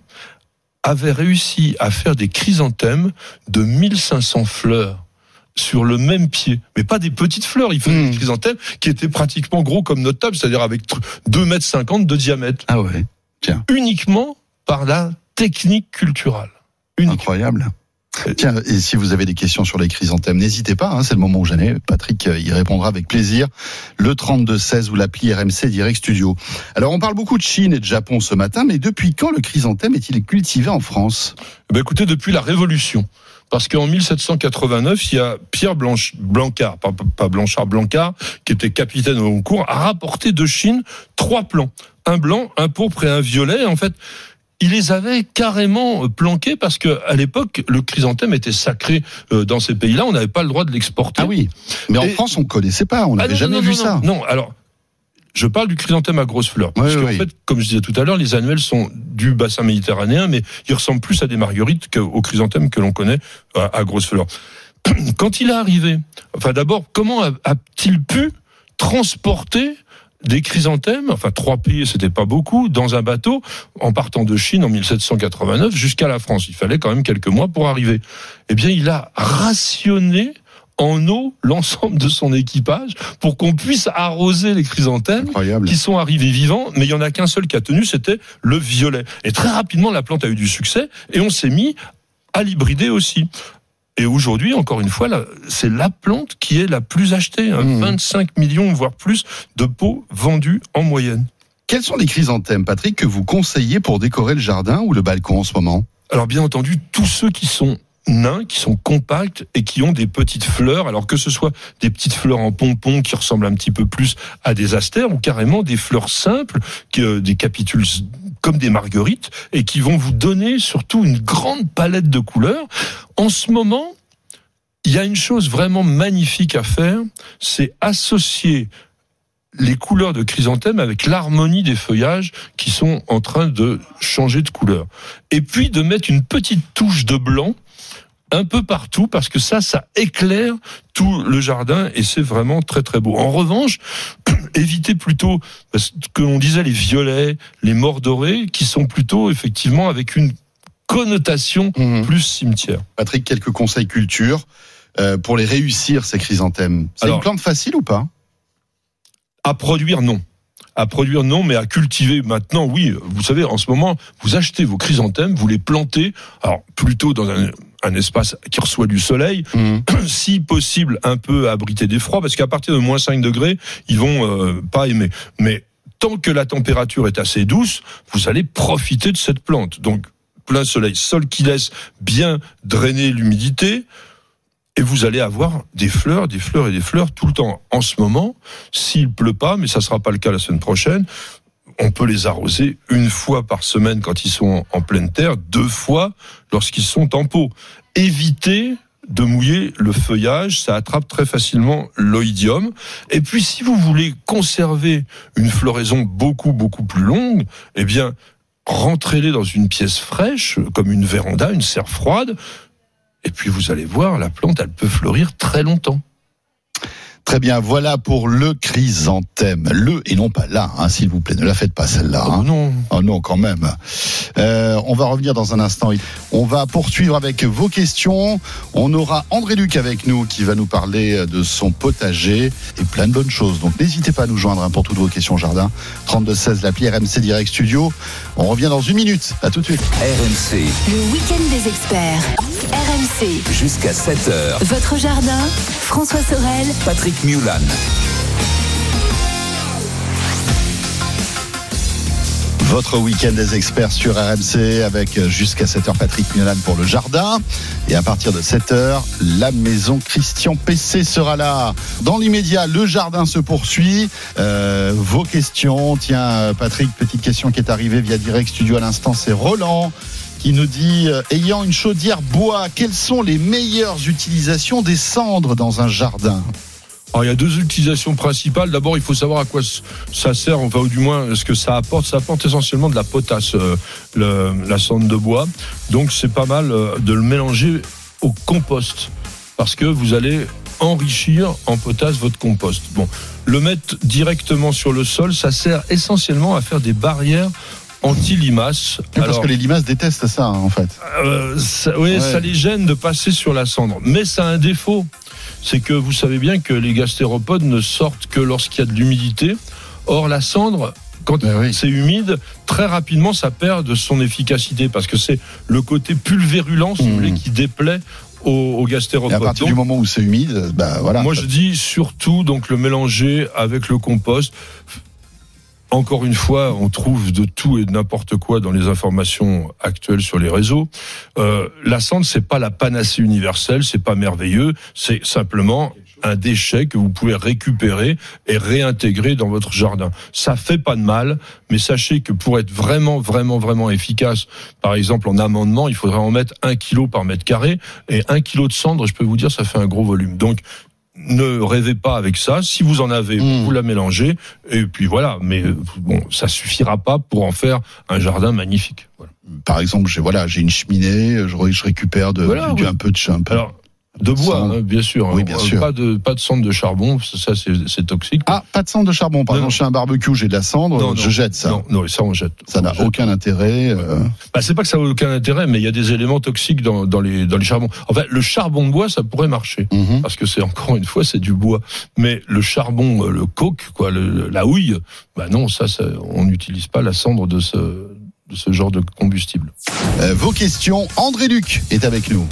F: avait réussi à faire des chrysanthèmes de mille cinq cents fleurs sur le même pied, mais pas des petites fleurs, il faisait mmh. des chrysanthèmes qui étaient pratiquement gros comme notre table, c'est-à-dire avec deux mètres cinquante de diamètre.
E: Ah ouais, tiens.
F: Uniquement par la technique culturelle. Uniquement.
E: Incroyable. Tiens, et si vous avez des questions sur les chrysanthèmes, n'hésitez pas, hein, c'est le moment où j'en ai. Patrick y répondra avec plaisir. Le trente-deux seize ou l'appli R M C Direct Studio. Alors, on parle beaucoup de Chine et de Japon ce matin, mais depuis quand le chrysanthème est-il cultivé en France ?
F: Eh bien, écoutez, depuis la Révolution. Parce qu'en mille sept cent quatre-vingt-neuf, il y a Pierre Blanch, Blancard, pas, pas Blanchard, Blancard, qui était capitaine au long cours, a rapporté de Chine trois plants. Un blanc, un pourpre et un violet. En fait, il les avait carrément planqués parce que à l'époque, le chrysanthème était sacré dans ces pays-là. On n'avait pas le droit de l'exporter.
E: Ah oui. Mais en et... France, on ne connaissait pas. On n'avait ah jamais
F: non,
E: vu
F: non,
E: ça.
F: Non, non, alors. Je parle du chrysanthème à grosses fleurs. Parce oui, qu'en oui. fait, comme je disais tout à l'heure, les annuelles sont du bassin méditerranéen, mais ils ressemblent plus à des marguerites qu'aux chrysanthèmes que l'on connaît à, à grosses fleurs. Quand il est arrivé, enfin d'abord, comment a-t-il pu transporter des chrysanthèmes, enfin trois pieds, c'était pas beaucoup, dans un bateau, en partant de Chine en mille sept cent quatre-vingt-neuf jusqu'à la France. Il fallait quand même quelques mois pour arriver. Eh bien, il a rationné en eau l'ensemble de son équipage pour qu'on puisse arroser les chrysanthèmes. Incroyable. Qui sont arrivés vivants, mais il y en a qu'un seul qui a tenu, c'était le violet. Et très rapidement, la plante a eu du succès et on s'est mis à l'hybrider aussi. Et aujourd'hui, encore une fois, là, c'est la plante qui est la plus achetée. Hein, mmh. vingt-cinq millions, voire plus, de pots vendus en moyenne.
E: Quels sont les chrysanthèmes, Patrick, que vous conseillez pour décorer le jardin ou le balcon en ce moment ?
F: Alors bien entendu, tous ceux qui sont nains, qui sont compacts et qui ont des petites fleurs, alors que ce soit des petites fleurs en pompon qui ressemblent un petit peu plus à des astères, ou carrément des fleurs simples, qui, euh, des capitules comme des marguerites, et qui vont vous donner surtout une grande palette de couleurs. En ce moment, il y a une chose vraiment magnifique à faire, c'est associer les couleurs de chrysanthème avec l'harmonie des feuillages qui sont en train de changer de couleur. Et puis de mettre une petite touche de blanc un peu partout, parce que ça, ça éclaire tout le jardin et c'est vraiment très très beau. En revanche, évitez plutôt ce que l'on disait, les violets, les mordorés, qui sont plutôt effectivement avec une connotation mmh. plus cimetière.
E: Patrick, quelques conseils culture euh, pour les réussir, ces chrysanthèmes. C'est Alors, une plante facile ou pas ?
F: À produire, non. À produire, non, mais à cultiver maintenant, oui. Vous savez, en ce moment, vous achetez vos chrysanthèmes, vous les plantez, alors plutôt dans un, un espace qui reçoit du soleil, mmh. si possible un peu abrité des froids, parce qu'à partir de moins cinq degrés, ils vont euh, pas aimer. Mais tant que la température est assez douce, vous allez profiter de cette plante. Donc, plein soleil, sol qui laisse bien drainer l'humidité, et vous allez avoir des fleurs, des fleurs et des fleurs tout le temps. En ce moment, s'il pleut pas, mais ça sera pas le cas la semaine prochaine, on peut les arroser une fois par semaine quand ils sont en pleine terre, deux fois lorsqu'ils sont en pot. Évitez de mouiller le feuillage, ça attrape très facilement l'oïdium. Et puis, si vous voulez conserver une floraison beaucoup, beaucoup plus longue, eh bien, rentrez-les dans une pièce fraîche, comme une véranda, une serre froide, et puis vous allez voir, la plante, elle peut fleurir très longtemps.
E: Très bien, voilà pour le chrysanthème. Le et non pas là, hein, s'il vous plaît. Ne la faites pas celle-là.
F: Oh
E: hein.
F: non.
E: Oh non, quand même. Euh, on va revenir dans un instant. On va poursuivre avec vos questions. On aura André Luc avec nous qui va nous parler de son potager et plein de bonnes choses. Donc n'hésitez pas à nous joindre hein, pour toutes vos questions jardin. trente-deux seize, l'appli R M C Direct Studio. On revient dans une minute. À tout de suite.
D: R M C.
C: Le week-end des experts. R M C.
D: Jusqu'à sept heures.
C: Votre jardin. François Sorel.
D: Patrick Mulan.
E: Votre week-end des experts sur R M C avec jusqu'à sept heures Patrick Mulan pour le jardin. Et à partir de sept heures, la maison Christian P C sera là. Dans l'immédiat, le jardin se poursuit. Euh, vos questions. Tiens, Patrick, petite question qui est arrivée via Direct Studio à l'instant, c'est Roland qui nous dit euh, ayant une chaudière bois, quelles sont les meilleures utilisations des cendres dans un jardin ?
F: Alors, il y a deux utilisations principales. D'abord, il faut savoir à quoi ça sert, enfin, ou du moins ce que ça apporte. Ça apporte essentiellement de la potasse, euh, le, la cendre de bois. Donc, c'est pas mal euh, de le mélanger au compost, parce que vous allez enrichir en potasse votre compost. Bon, le mettre directement sur le sol, ça sert essentiellement à faire des barrières anti-limaces.
E: Oui, parce Alors, que les limaces détestent ça, hein, en fait.
F: Euh, ça, oui, ouais. Ça les gêne de passer sur la cendre. Mais ça a un défaut. C'est que vous savez bien que les gastéropodes ne sortent que lorsqu'il y a de l'humidité. Or, la cendre, quand ben oui. c'est humide, très rapidement, ça perd de son efficacité, parce que c'est le côté pulvérulent, si mmh. vous voulez, qui déplaît aux, aux gastéropodes.
E: Et à partir
F: donc,
E: du moment où c'est humide, ben voilà.
F: Moi,
E: ça...
F: je dis surtout donc le mélanger avec le compost. Encore une fois, on trouve de tout et de n'importe quoi dans les informations actuelles sur les réseaux. Euh, la cendre, c'est pas la panacée universelle, c'est pas merveilleux, c'est simplement un déchet que vous pouvez récupérer et réintégrer dans votre jardin. Ça fait pas de mal, mais sachez que pour être vraiment, vraiment, vraiment efficace, par exemple en amendement, il faudrait en mettre un kilo par mètre carré, et un kilo de cendre, je peux vous dire, ça fait un gros volume. Donc, ne rêvez pas avec ça. Si vous en avez, mmh. vous la mélangez. Et puis voilà. Mais bon, ça suffira pas pour en faire un jardin magnifique. Voilà.
E: Par exemple, j'ai voilà, j'ai une cheminée, je, je récupère de,
F: voilà,
E: du,
F: oui.
E: un peu de un peu.
F: Alors, de bois, hein, bien sûr.
E: Oui, bien
F: euh,
E: sûr.
F: Pas de pas de cendre de charbon, ça c'est, c'est toxique.
E: Ah, pas de cendre de charbon. Par non, exemple, chez un barbecue, j'ai de la cendre,
F: non,
E: je
F: non,
E: jette ça.
F: Non, non, ça on jette.
E: Ça on n'a jette. aucun intérêt. Euh...
F: Bah, c'est pas que ça n'a aucun intérêt, mais il y a des éléments toxiques dans, dans les dans les charbons. En fait, le charbon de bois, ça pourrait marcher, mm-hmm. parce que c'est encore une fois c'est du bois. Mais le charbon, le coke, quoi, le, la houille, bah non, ça, ça on n'utilise pas la cendre de ce de ce genre de combustible.
E: Euh, vos questions, André Luc est avec nous.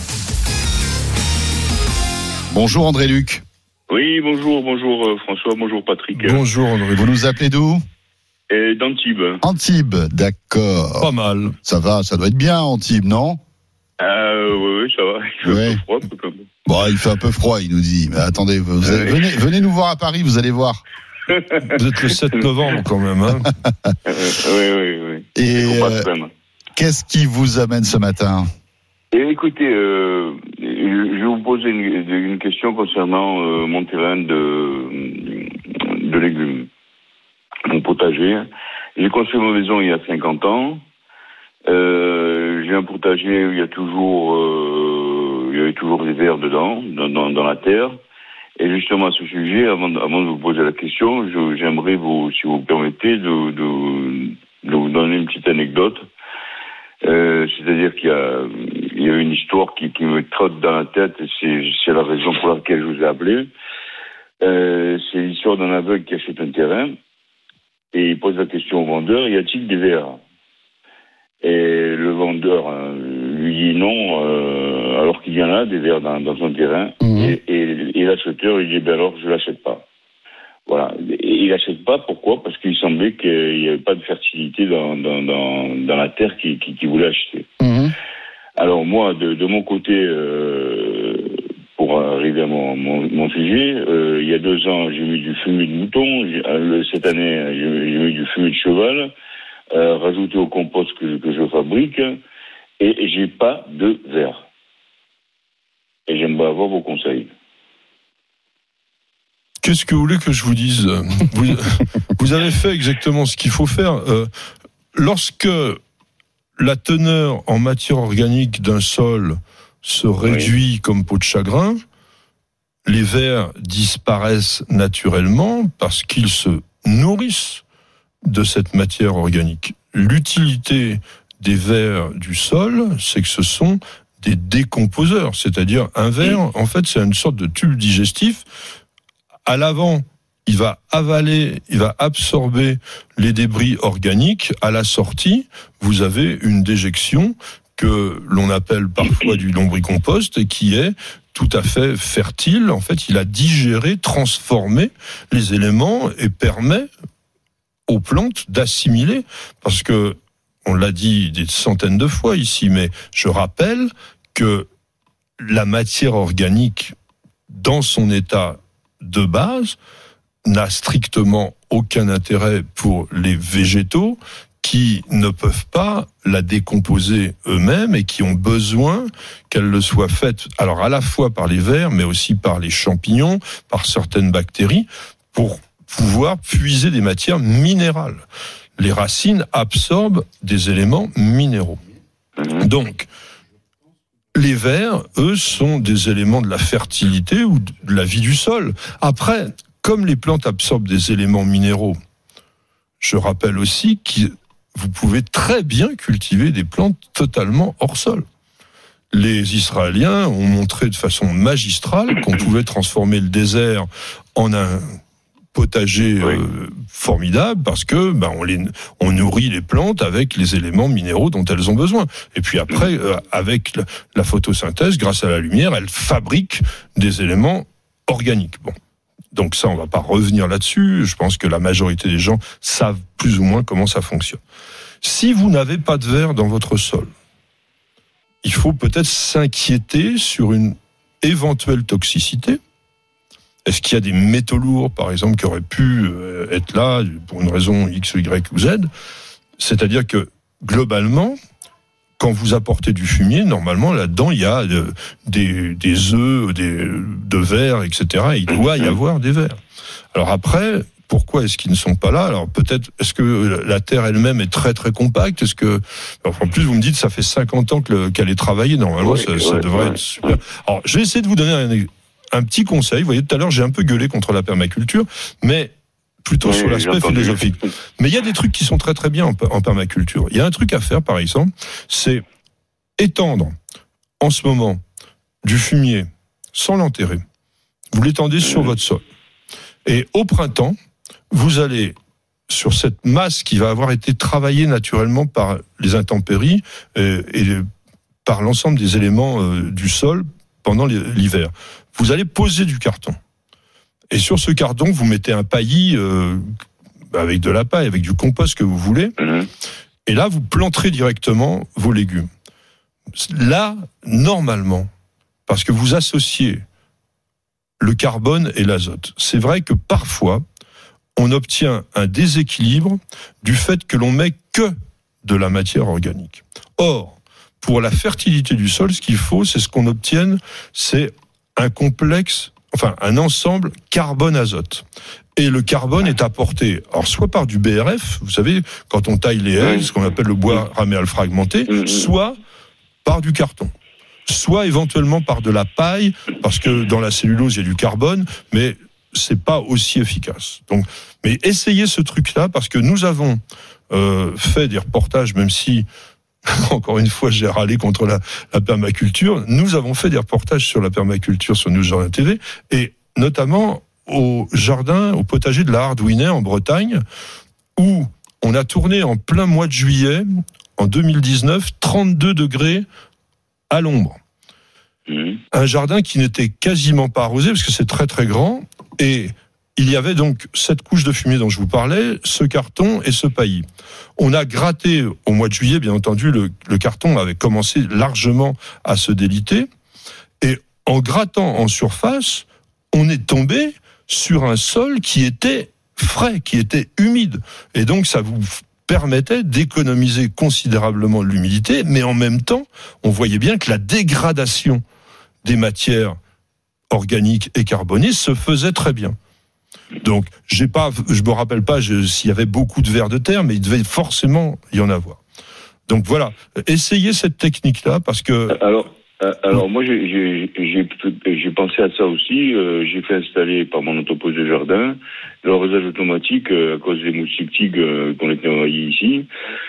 E: Bonjour André Luc.
K: Oui, bonjour, bonjour euh, François, bonjour Patrick.
F: Bonjour André.
E: Vous nous appelez d'où ?
K: Et d'Antibes.
E: Antibes, d'accord.
F: Pas mal.
E: Ça va, ça doit être bien Antibes, non ?
K: Euh, oui, oui, ça va. Il fait ouais. un peu froid, un peu comme...
E: Bon, il fait un peu froid, il nous dit. Mais attendez, vous, vous allez, venez, venez nous voir à Paris, vous allez voir.
F: Vous êtes le sept novembre quand même, hein ?
K: Oui, oui, oui.
E: Et euh, qu'est-ce qui vous amène ce matin ?
K: Et écoutez, euh, je vais vous poser une, une question concernant euh, mon terrain de, de légumes, mon potager. J'ai construit ma maison il y a cinquante ans. Euh, j'ai un potager où il y a toujours, euh, il y avait toujours des vers dedans, dans, dans, dans la terre. Et justement à ce sujet, avant, avant de vous poser la question, je, j'aimerais vous, si vous permettez, de, de, de vous donner une petite anecdote. Euh, c'est-à-dire qu'il y a, il y a une histoire qui, qui me trotte dans la tête, et c'est, c'est la raison pour laquelle je vous ai appelé. Euh, c'est l'histoire d'un aveugle qui achète un terrain, et il pose la question au vendeur, y a-t-il des vers ? Et le vendeur euh, lui dit non, euh, alors qu'il y en a des vers dans, dans son terrain, mmh. et, et, et l'acheteur, il dit, ben alors, je l'achète pas. Voilà. Et il n'achète pas, pourquoi ? Parce qu'il semblait qu'il n'y avait pas de fertilité dans, dans, dans, dans la terre qu'il, qu'il voulait acheter. Mmh. Alors moi, de, de mon côté, euh, pour pour arriver à mon, mon, mon sujet, euh, il y a deux ans, j'ai mis du fumier de mouton. J'ai, euh, cette année, j'ai, j'ai mis du fumier de cheval, euh, rajouté au compost que, que je fabrique, et, et j'ai pas de verre. Et j'aimerais avoir vos conseils.
F: Qu'est-ce que vous voulez que je vous dise ? vous, vous avez fait exactement ce qu'il faut faire. Euh, lorsque la teneur en matière organique d'un sol se réduit oui. comme peau de chagrin, les vers disparaissent naturellement parce qu'ils se nourrissent de cette matière organique. L'utilité des vers du sol, c'est que ce sont des décomposeurs, c'est-à-dire un ver, en fait, c'est une sorte de tube digestif. À l'avant, il va avaler, il va absorber les débris organiques. À la sortie, vous avez une déjection que l'on appelle parfois du lombricompost et qui est tout à fait fertile. En fait, il a digéré, transformé les éléments et permet aux plantes d'assimiler. Parce que, on l'a dit des centaines de fois ici, mais je rappelle que la matière organique, dans son état de base, n'a strictement aucun intérêt pour les végétaux qui ne peuvent pas la décomposer eux-mêmes et qui ont besoin qu'elle le soit faite, alors à la fois par les vers, mais aussi par les champignons, par certaines bactéries, pour pouvoir puiser des matières minérales. Les racines absorbent des éléments minéraux. Donc, les vers, eux, sont des éléments de la fertilité ou de la vie du sol. Après, comme les plantes absorbent des éléments minéraux, je rappelle aussi que vous pouvez très bien cultiver des plantes totalement hors sol. Les Israéliens ont montré de façon magistrale qu'on pouvait transformer le désert en un potager oui. euh, formidable parce que ben on les on nourrit les plantes avec les éléments minéraux dont elles ont besoin. Et puis après euh, avec la, la photosynthèse, grâce à la lumière, elles fabriquent des éléments organiques. Bon. Donc ça, on va pas revenir là-dessus. Je pense que la majorité des gens savent plus ou moins comment ça fonctionne. Si vous n'avez pas de verre dans votre sol, il faut peut-être s'inquiéter sur une éventuelle toxicité. Est-ce qu'il y a des métaux lourds, par exemple, qui auraient pu être là pour une raison X, Y ou Z ? C'est-à-dire que, globalement, quand vous apportez du fumier, normalement, là-dedans, il y a de, des, des œufs, des, de verre, et cetera. Et il doit y avoir des vers. Alors après, pourquoi est-ce qu'ils ne sont pas là ? Alors peut-être, est-ce que la Terre elle-même est très très compacte ? Est-ce que, enfin, en plus, vous me dites, ça fait cinquante ans que le, qu'elle est travaillée. Normalement, oui, ça, ça ouais, devrait ouais. être super. Alors, je vais essayer de vous donner un Un petit conseil, vous voyez, tout à l'heure, j'ai un peu gueulé contre la permaculture, mais plutôt oui, sur l'aspect philosophique. Mais il y a des trucs qui sont très très bien en, en permaculture. Il y a un truc à faire, par exemple, c'est étendre, en ce moment, du fumier sans l'enterrer. Vous l'étendez sur votre sol. Et au printemps, vous allez, sur cette masse qui va avoir été travaillée naturellement par les intempéries et, et par l'ensemble des éléments euh, du sol pendant l'hiver, vous allez poser du carton. Et sur ce carton, vous mettez un paillis euh, avec de la paille, avec du compost que vous voulez. Et là, vous planterez directement vos légumes. Là, normalement, parce que vous associez le carbone et l'azote, c'est vrai que parfois, on obtient un déséquilibre du fait que l'on met que de la matière organique. Or, pour la fertilité du sol, ce qu'il faut, c'est ce qu'on obtienne, c'est un complexe, enfin un ensemble carbone-azote. Et le carbone est apporté, alors soit par du B R F, vous savez, quand on taille les haies, ce qu'on appelle le bois raméal fragmenté, soit par du carton, soit éventuellement par de la paille, parce que dans la cellulose, il y a du carbone, mais c'est pas aussi efficace. Donc, mais essayez ce truc-là, parce que nous avons euh, fait des reportages, même si encore une fois, j'ai râlé contre la, la permaculture. Nous avons fait des reportages sur la permaculture sur News Jardin T V, et notamment au jardin, au potager de la Hardwinner en Bretagne, où on a tourné en plein mois de juillet, en deux mille dix-neuf, trente-deux degrés à l'ombre. Mmh. Un jardin qui n'était quasiment pas arrosé, parce que c'est très très grand, et il y avait donc cette couche de fumier dont je vous parlais, ce carton et ce paillis. On a gratté au mois de juillet, bien entendu, le, le carton avait commencé largement à se déliter. Et en grattant en surface, on est tombé sur un sol qui était frais, qui était humide. Et donc, ça vous permettait d'économiser considérablement l'humidité, mais en même temps, on voyait bien que la dégradation des matières organiques et carbonées se faisait très bien. Donc, j'ai pas, je me rappelle pas je, s'il y avait beaucoup de vers de terre, mais il devait forcément y en avoir. Donc voilà, essayez cette technique-là, parce que...
K: Alors, alors moi, j'ai, j'ai, j'ai, j'ai pensé à ça aussi. Euh, j'ai fait installer par mon entreprise de jardin l'arrosage automatique euh, à cause des moustiques tigres euh, qu'on était envahis ici.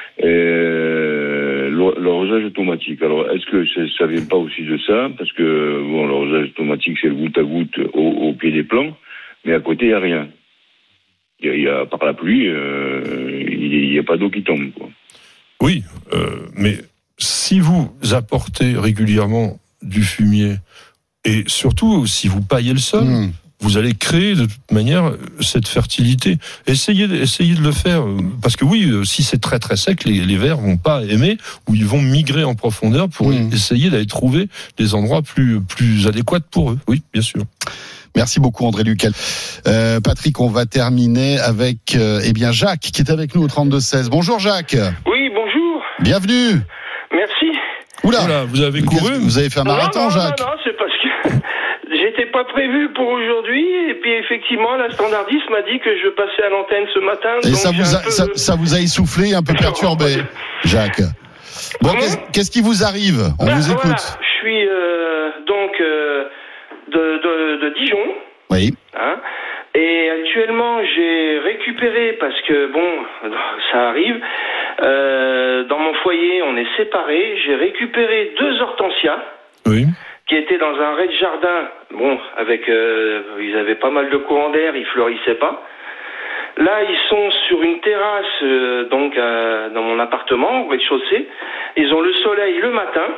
K: Euh, l'arrosage automatique. Alors, est-ce que ça, ça vient pas aussi de ça? Parce que, bon, l'arrosage automatique, c'est le goutte à goutte au, au pied des plants, mais à côté, il n'y a rien. Il y a, il y a, par la pluie, euh, il n'y a pas d'eau qui tombe, quoi.
F: Oui, euh, mais si vous apportez régulièrement du fumier, et surtout si vous paillez le sol, mmh. vous allez créer de toute manière cette fertilité. Essayez, essayez de le faire, parce que oui, si c'est très très sec, les, les vers vont pas aimer, ou ils vont migrer en profondeur pour mmh. essayer d'aller trouver des endroits plus, plus adéquats pour eux. Oui, bien sûr.
E: Merci beaucoup André Lucal. Euh, Patrick, on va terminer avec euh, eh bien Jacques qui est avec nous au trente-deux seize. Bonjour Jacques.
L: Oui, bonjour.
E: Bienvenue.
L: Merci.
E: Oula,
F: Oula vous avez couru
E: Vous avez fait un marathon,
L: non, non,
E: Jacques.
L: Non, non, c'est parce que j'étais pas prévu pour aujourd'hui, et puis effectivement, la standardiste m'a dit que je passais à l'antenne ce matin.
E: Et
L: donc
E: ça vous a, peu... ça, ça vous a essoufflé, un peu perturbé, Jacques. Bon, qu'est-ce, qu'est-ce qui vous arrive? On
L: ben,
E: vous écoute.
L: Voilà, je suis euh, donc euh, de, de, de Dijon.
E: Oui.
L: Hein, et actuellement, j'ai récupéré, parce que bon, ça arrive, euh, dans mon foyer, on est séparés, j'ai récupéré deux hortensias.
F: Oui.
L: Qui étaient dans un rez-de-jardin, bon, avec, euh, ils avaient pas mal de courant d'air, ils fleurissaient pas. Là, ils sont sur une terrasse, euh, donc, euh, dans mon appartement, au rez-de-chaussée. Ils ont le soleil le matin.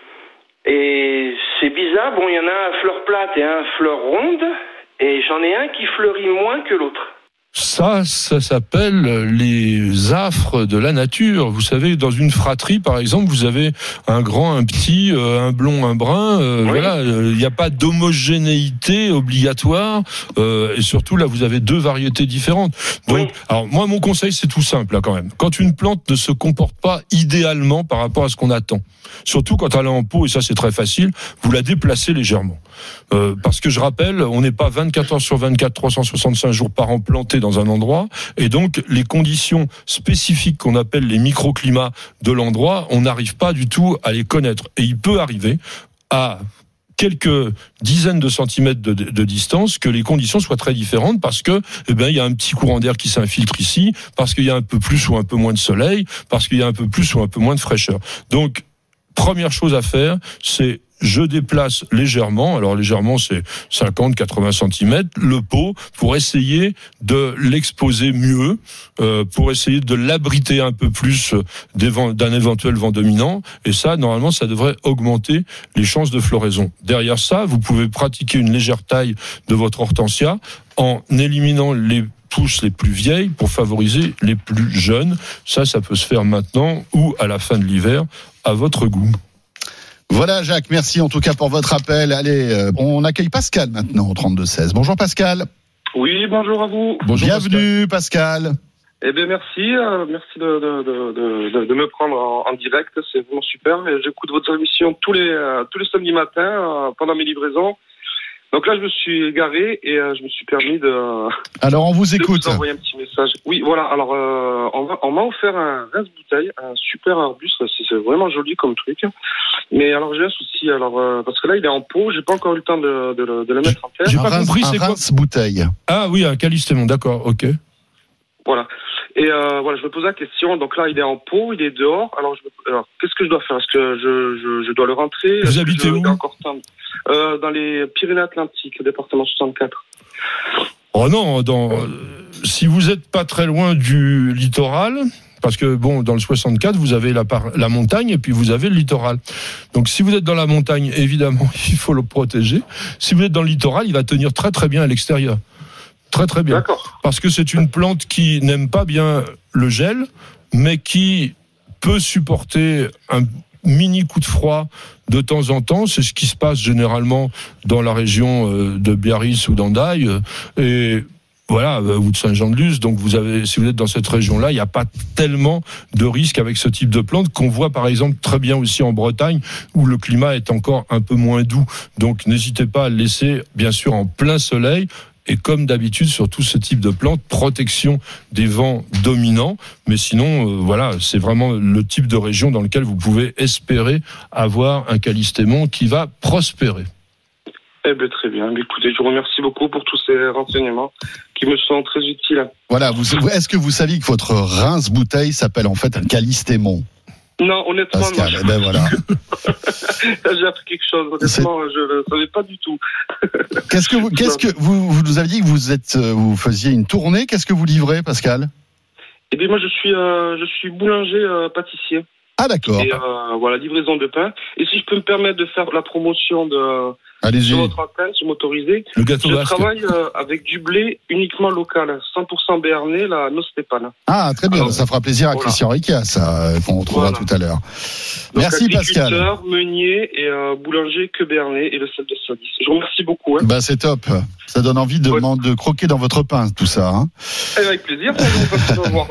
L: Et c'est bizarre, bon, il y en a un à fleur plate et un à fleur ronde. Et j'en ai un qui fleurit moins que l'autre.
F: Ça, ça s'appelle les affres de la nature. Vous savez, dans une fratrie, par exemple, vous avez un grand, un petit, euh, un blond, un brun. Euh, oui. Voilà, il euh, n'y a pas d'homogénéité obligatoire. Euh, et surtout, là, vous avez deux variétés différentes. Donc, oui. alors moi, mon conseil, c'est tout simple, là, quand même. Quand une plante ne se comporte pas idéalement par rapport à ce qu'on attend, surtout quand elle est en pot, et ça, c'est très facile, vous la déplacez légèrement. Euh, parce que je rappelle, on n'est pas vingt-quatre heures sur vingt-quatre, trois cent soixante-cinq jours par an planté dans un endroit, et donc les conditions spécifiques qu'on appelle les microclimats de l'endroit, on n'arrive pas du tout à les connaître. Et il peut arriver à quelques dizaines de centimètres de, de, de distance que les conditions soient très différentes, parce que eh ben il y a un petit courant d'air qui s'infiltre ici, parce qu'il y a un peu plus ou un peu moins de soleil, parce qu'il y a un peu plus ou un peu moins de fraîcheur. Donc première chose à faire, c'est je déplace légèrement, alors légèrement c'est cinquante à quatre-vingts centimètres, le pot pour essayer de l'exposer mieux, euh, pour essayer de l'abriter un peu plus vents, d'un éventuel vent dominant, et ça, normalement, ça devrait augmenter les chances de floraison. Derrière ça, vous pouvez pratiquer une légère taille de votre hortensia en éliminant les pousses les plus vieilles pour favoriser les plus jeunes. Ça, ça peut se faire maintenant ou à la fin de l'hiver, à votre goût.
E: Voilà Jacques, merci en tout cas pour votre appel. Allez, euh, on accueille Pascal maintenant au trente-deux seize. Bonjour Pascal.
M: Oui, bonjour à vous.
E: Bonjour, bienvenue Pascal. Pascal.
M: Eh bien merci, euh, merci de, de, de, de, de me prendre en, en direct, c'est vraiment super. J'écoute votre émission tous les, euh, tous les samedis matins euh, pendant mes livraisons. Donc là, je me suis garé et euh, je me suis permis de.
E: Alors, on vous écoute.
M: De vous envoyer un petit message. Oui, voilà. Alors, euh, on, va, on m'a offert un rince-bouteille, un super arbuste. C'est, c'est vraiment joli comme truc. Mais alors, j'ai un souci. Alors, euh, parce que là, il est en pot. J'ai pas encore eu le temps de, de, de, de le mettre en terre.
F: J'ai
E: un
F: pas
E: rince,
F: compris.
E: Un
F: c'est quoi
E: rince-bouteille.
F: Ah oui, un calistémon. D'accord. Ok.
M: Voilà. Et euh, voilà, je me pose la question. Donc là, il est en pot, il est dehors. Alors, je me... alors qu'est-ce que je dois faire? Est-ce que je, je, je dois le rentrer?
F: Vous habitez où?
M: Encore temps euh, Dans les Pyrénées-Atlantiques, département soixante-quatre.
F: Oh non, dans, euh, si vous n'êtes pas très loin du littoral, parce que bon, dans le soixante-quatre, vous avez la, par, la montagne et puis vous avez le littoral. Donc si vous êtes dans la montagne, évidemment, il faut le protéger. Si vous êtes dans le littoral, il va tenir très très bien à l'extérieur. Très très bien.
M: D'accord.
F: Parce que c'est une plante qui n'aime pas bien le gel, mais qui peut supporter un mini coup de froid de temps en temps. C'est ce qui se passe généralement dans la région de Biarritz ou d'Andaille. Et voilà, ou de Saint-Jean-de-Luz. Donc, vous avez, si vous êtes dans cette région-là, il n'y a pas tellement de risques avec ce type de plante qu'on voit, par exemple, très bien aussi en Bretagne, où le climat est encore un peu moins doux. Donc, n'hésitez pas à le laisser, bien sûr, en plein soleil. Et comme d'habitude, sur tout ce type de plante, protection des vents dominants. Mais sinon, euh, voilà, c'est vraiment le type de région dans lequel vous pouvez espérer avoir un callistémon qui va prospérer.
M: Eh bien, très bien. Écoutez, je vous remercie beaucoup pour tous ces renseignements qui me sont très utiles.
E: Voilà, vous, est-ce que vous saviez que votre rince-bouteille s'appelle en fait un callistémon ?
M: Non, honnêtement,
E: Pascal,
M: non.
E: Eh ben voilà.
M: J'ai appris quelque chose. Honnêtement, c'est... je ne le savais pas du tout.
E: Qu'est-ce que vous, qu'est-ce que vous, vous nous aviez dit que vous êtes, vous faisiez une tournée. Qu'est-ce que vous livrez, Pascal ?
M: Eh bien, moi, je suis, euh, je suis boulanger euh, pâtissier.
E: Ah d'accord.
M: Et euh, voilà, livraison de pain. Et si je peux me permettre de faire la promotion de
E: Allez-y.
M: sur votre antenne, sur Motorisé,
F: le gâteau
M: je
F: basque.
M: travaille euh, avec du blé uniquement local, cent pour cent béarnais, la Nostépane.
E: Ah très bien, alors, ça fera plaisir à voilà. Christian Ricard, ça qu'on retrouvera voilà. tout à l'heure.
M: Donc,
E: merci Pascal.
M: Meunier et euh, boulanger que béarnais et le sel de Sadis. Je vous remercie beaucoup. Hein.
E: Bah c'est top, ça donne envie de, ouais. de croquer dans votre pain tout ça. Hein.
M: Et avec plaisir. On va voir.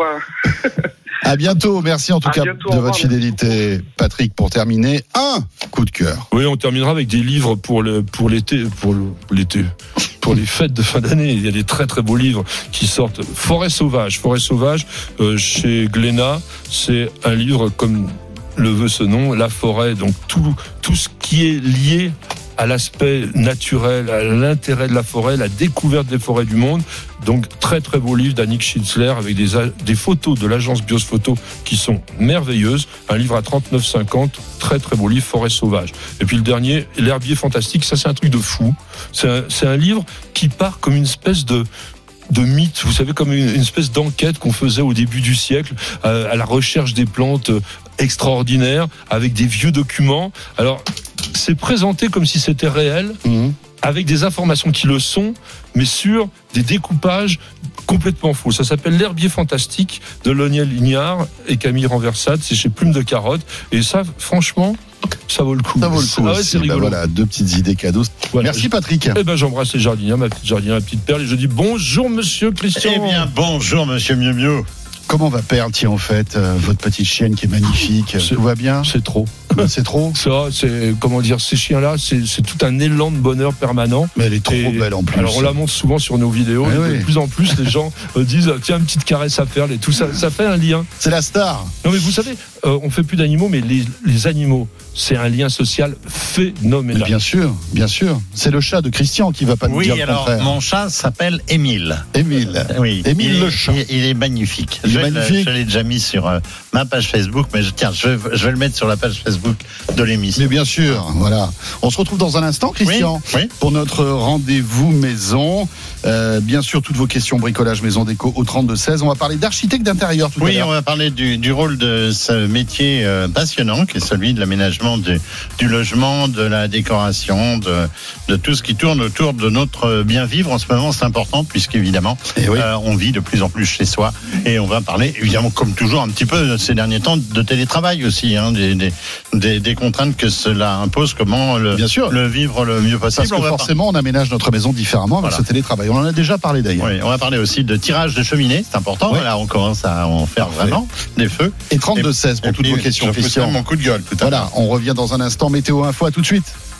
E: À bientôt, merci en tout à cas bientôt, de votre fidélité, Patrick. Pour terminer, un coup de cœur.
F: Oui, on terminera avec des livres pour le pour l'été, pour le, l'été, pour les fêtes de fin d'année. Il y a des très très beaux livres qui sortent. Forêt sauvage, Forêt sauvage euh, chez Glénat, c'est un livre comme le veut ce nom, la forêt, donc tout tout ce qui est lié à l'aspect naturel, à l'intérêt de la forêt, la découverte des forêts du monde. Donc, très très beau livre d'Annick Schnitzler avec des, des photos de l'agence Bios Photo qui sont merveilleuses. Un livre à trente-neuf cinquante, très très beau livre, Forêt sauvage. Et puis le dernier, L'herbier fantastique, ça c'est un truc de fou. C'est un, c'est un livre qui part comme une espèce de de mythe, vous savez, comme une, une espèce d'enquête qu'on faisait au début du siècle euh, à la recherche des plantes extraordinaires avec des vieux documents. Alors, c'est présenté comme si c'était réel, mmh. avec des informations qui le sont, mais sur des découpages complètement faux. Ça s'appelle L'herbier fantastique de Loniel Lignard et Camille Renversade. C'est chez Plume de Carotte. Et ça, franchement, ça vaut le coup.
E: Ça vaut le coup.
F: Ah ouais, c'est rigolo.
E: Ben voilà, deux petites idées cadeaux. Voilà. Merci Patrick.
F: Eh ben, j'embrasse les jardiniers, ma petite jardinière, ma petite perle, et je dis bonjour Monsieur Christian.
N: Eh bien, bonjour Monsieur Miu Miu.
E: Comment va Perle, tiens, en fait, euh, votre petite chienne qui est magnifique,
F: c'est,
E: tout va bien ?
F: C'est trop.
E: C'est trop ?
F: Ça, c'est, comment dire, ces chiens-là, c'est, c'est tout un élan de bonheur permanent.
E: Mais elle est trop et, belle en plus.
F: Alors, on la montre souvent sur nos vidéos, et oui. De plus en plus, les gens euh, disent, tiens, une petite caresse à Perle et tout ça, ça fait un lien.
E: C'est la star.
F: Non, mais vous savez, euh, on fait plus d'animaux, mais les, les animaux, c'est un lien social phénoménal.
E: Mais bien sûr, bien sûr. C'est le chat de Christian qui va pas nous
N: oui,
E: dire le
N: alors,
E: contraire.
N: Mon chat s'appelle Émile.
E: Émile.
N: Oui.
E: Émile
N: il
E: le
N: est,
E: chat.
N: Il, il est magnifique.
E: Il
N: je,
E: est
N: vais
E: magnifique.
N: Le, je l'ai déjà mis sur euh, ma page Facebook, mais je, tiens, je vais, je vais le mettre sur la page Facebook de l'émission.
E: Mais bien sûr, voilà. On se retrouve dans un instant, Christian,
N: oui, oui.
E: pour notre rendez-vous maison. Euh, bien sûr, toutes vos questions bricolage maison déco au trente-deux seize. On va parler d'architecte d'intérieur tout
N: oui,
E: à l'heure.
N: Oui, on va parler du, du rôle de ce métier euh, passionnant, qui est celui de l'aménagement du, du logement, de la décoration, de, de tout ce qui tourne autour de notre bien vivre. En ce moment, c'est important, puisqu'évidemment,
E: oui.
N: euh, on vit de plus en plus chez soi. Et on va parler, évidemment, comme toujours, un petit peu ces derniers temps, de télétravail aussi, hein, des, des, des, des contraintes que cela impose, comment le,
E: bien sûr.
N: le vivre le mieux possible.
E: Parce que on forcément, par... on aménage notre maison différemment avec voilà. ce télétravail. On en a déjà parlé d'ailleurs.
N: Oui, on va parler aussi de tirage de cheminée, c'est important. Oui. Là, on commence à en faire Parfait. Vraiment des feux.
E: Et trente-deux seize pour et toutes vos questions, Christian.
N: Mon coup de gueule. Tout à
E: voilà, on revient dans un instant. Météo Info, à tout de suite.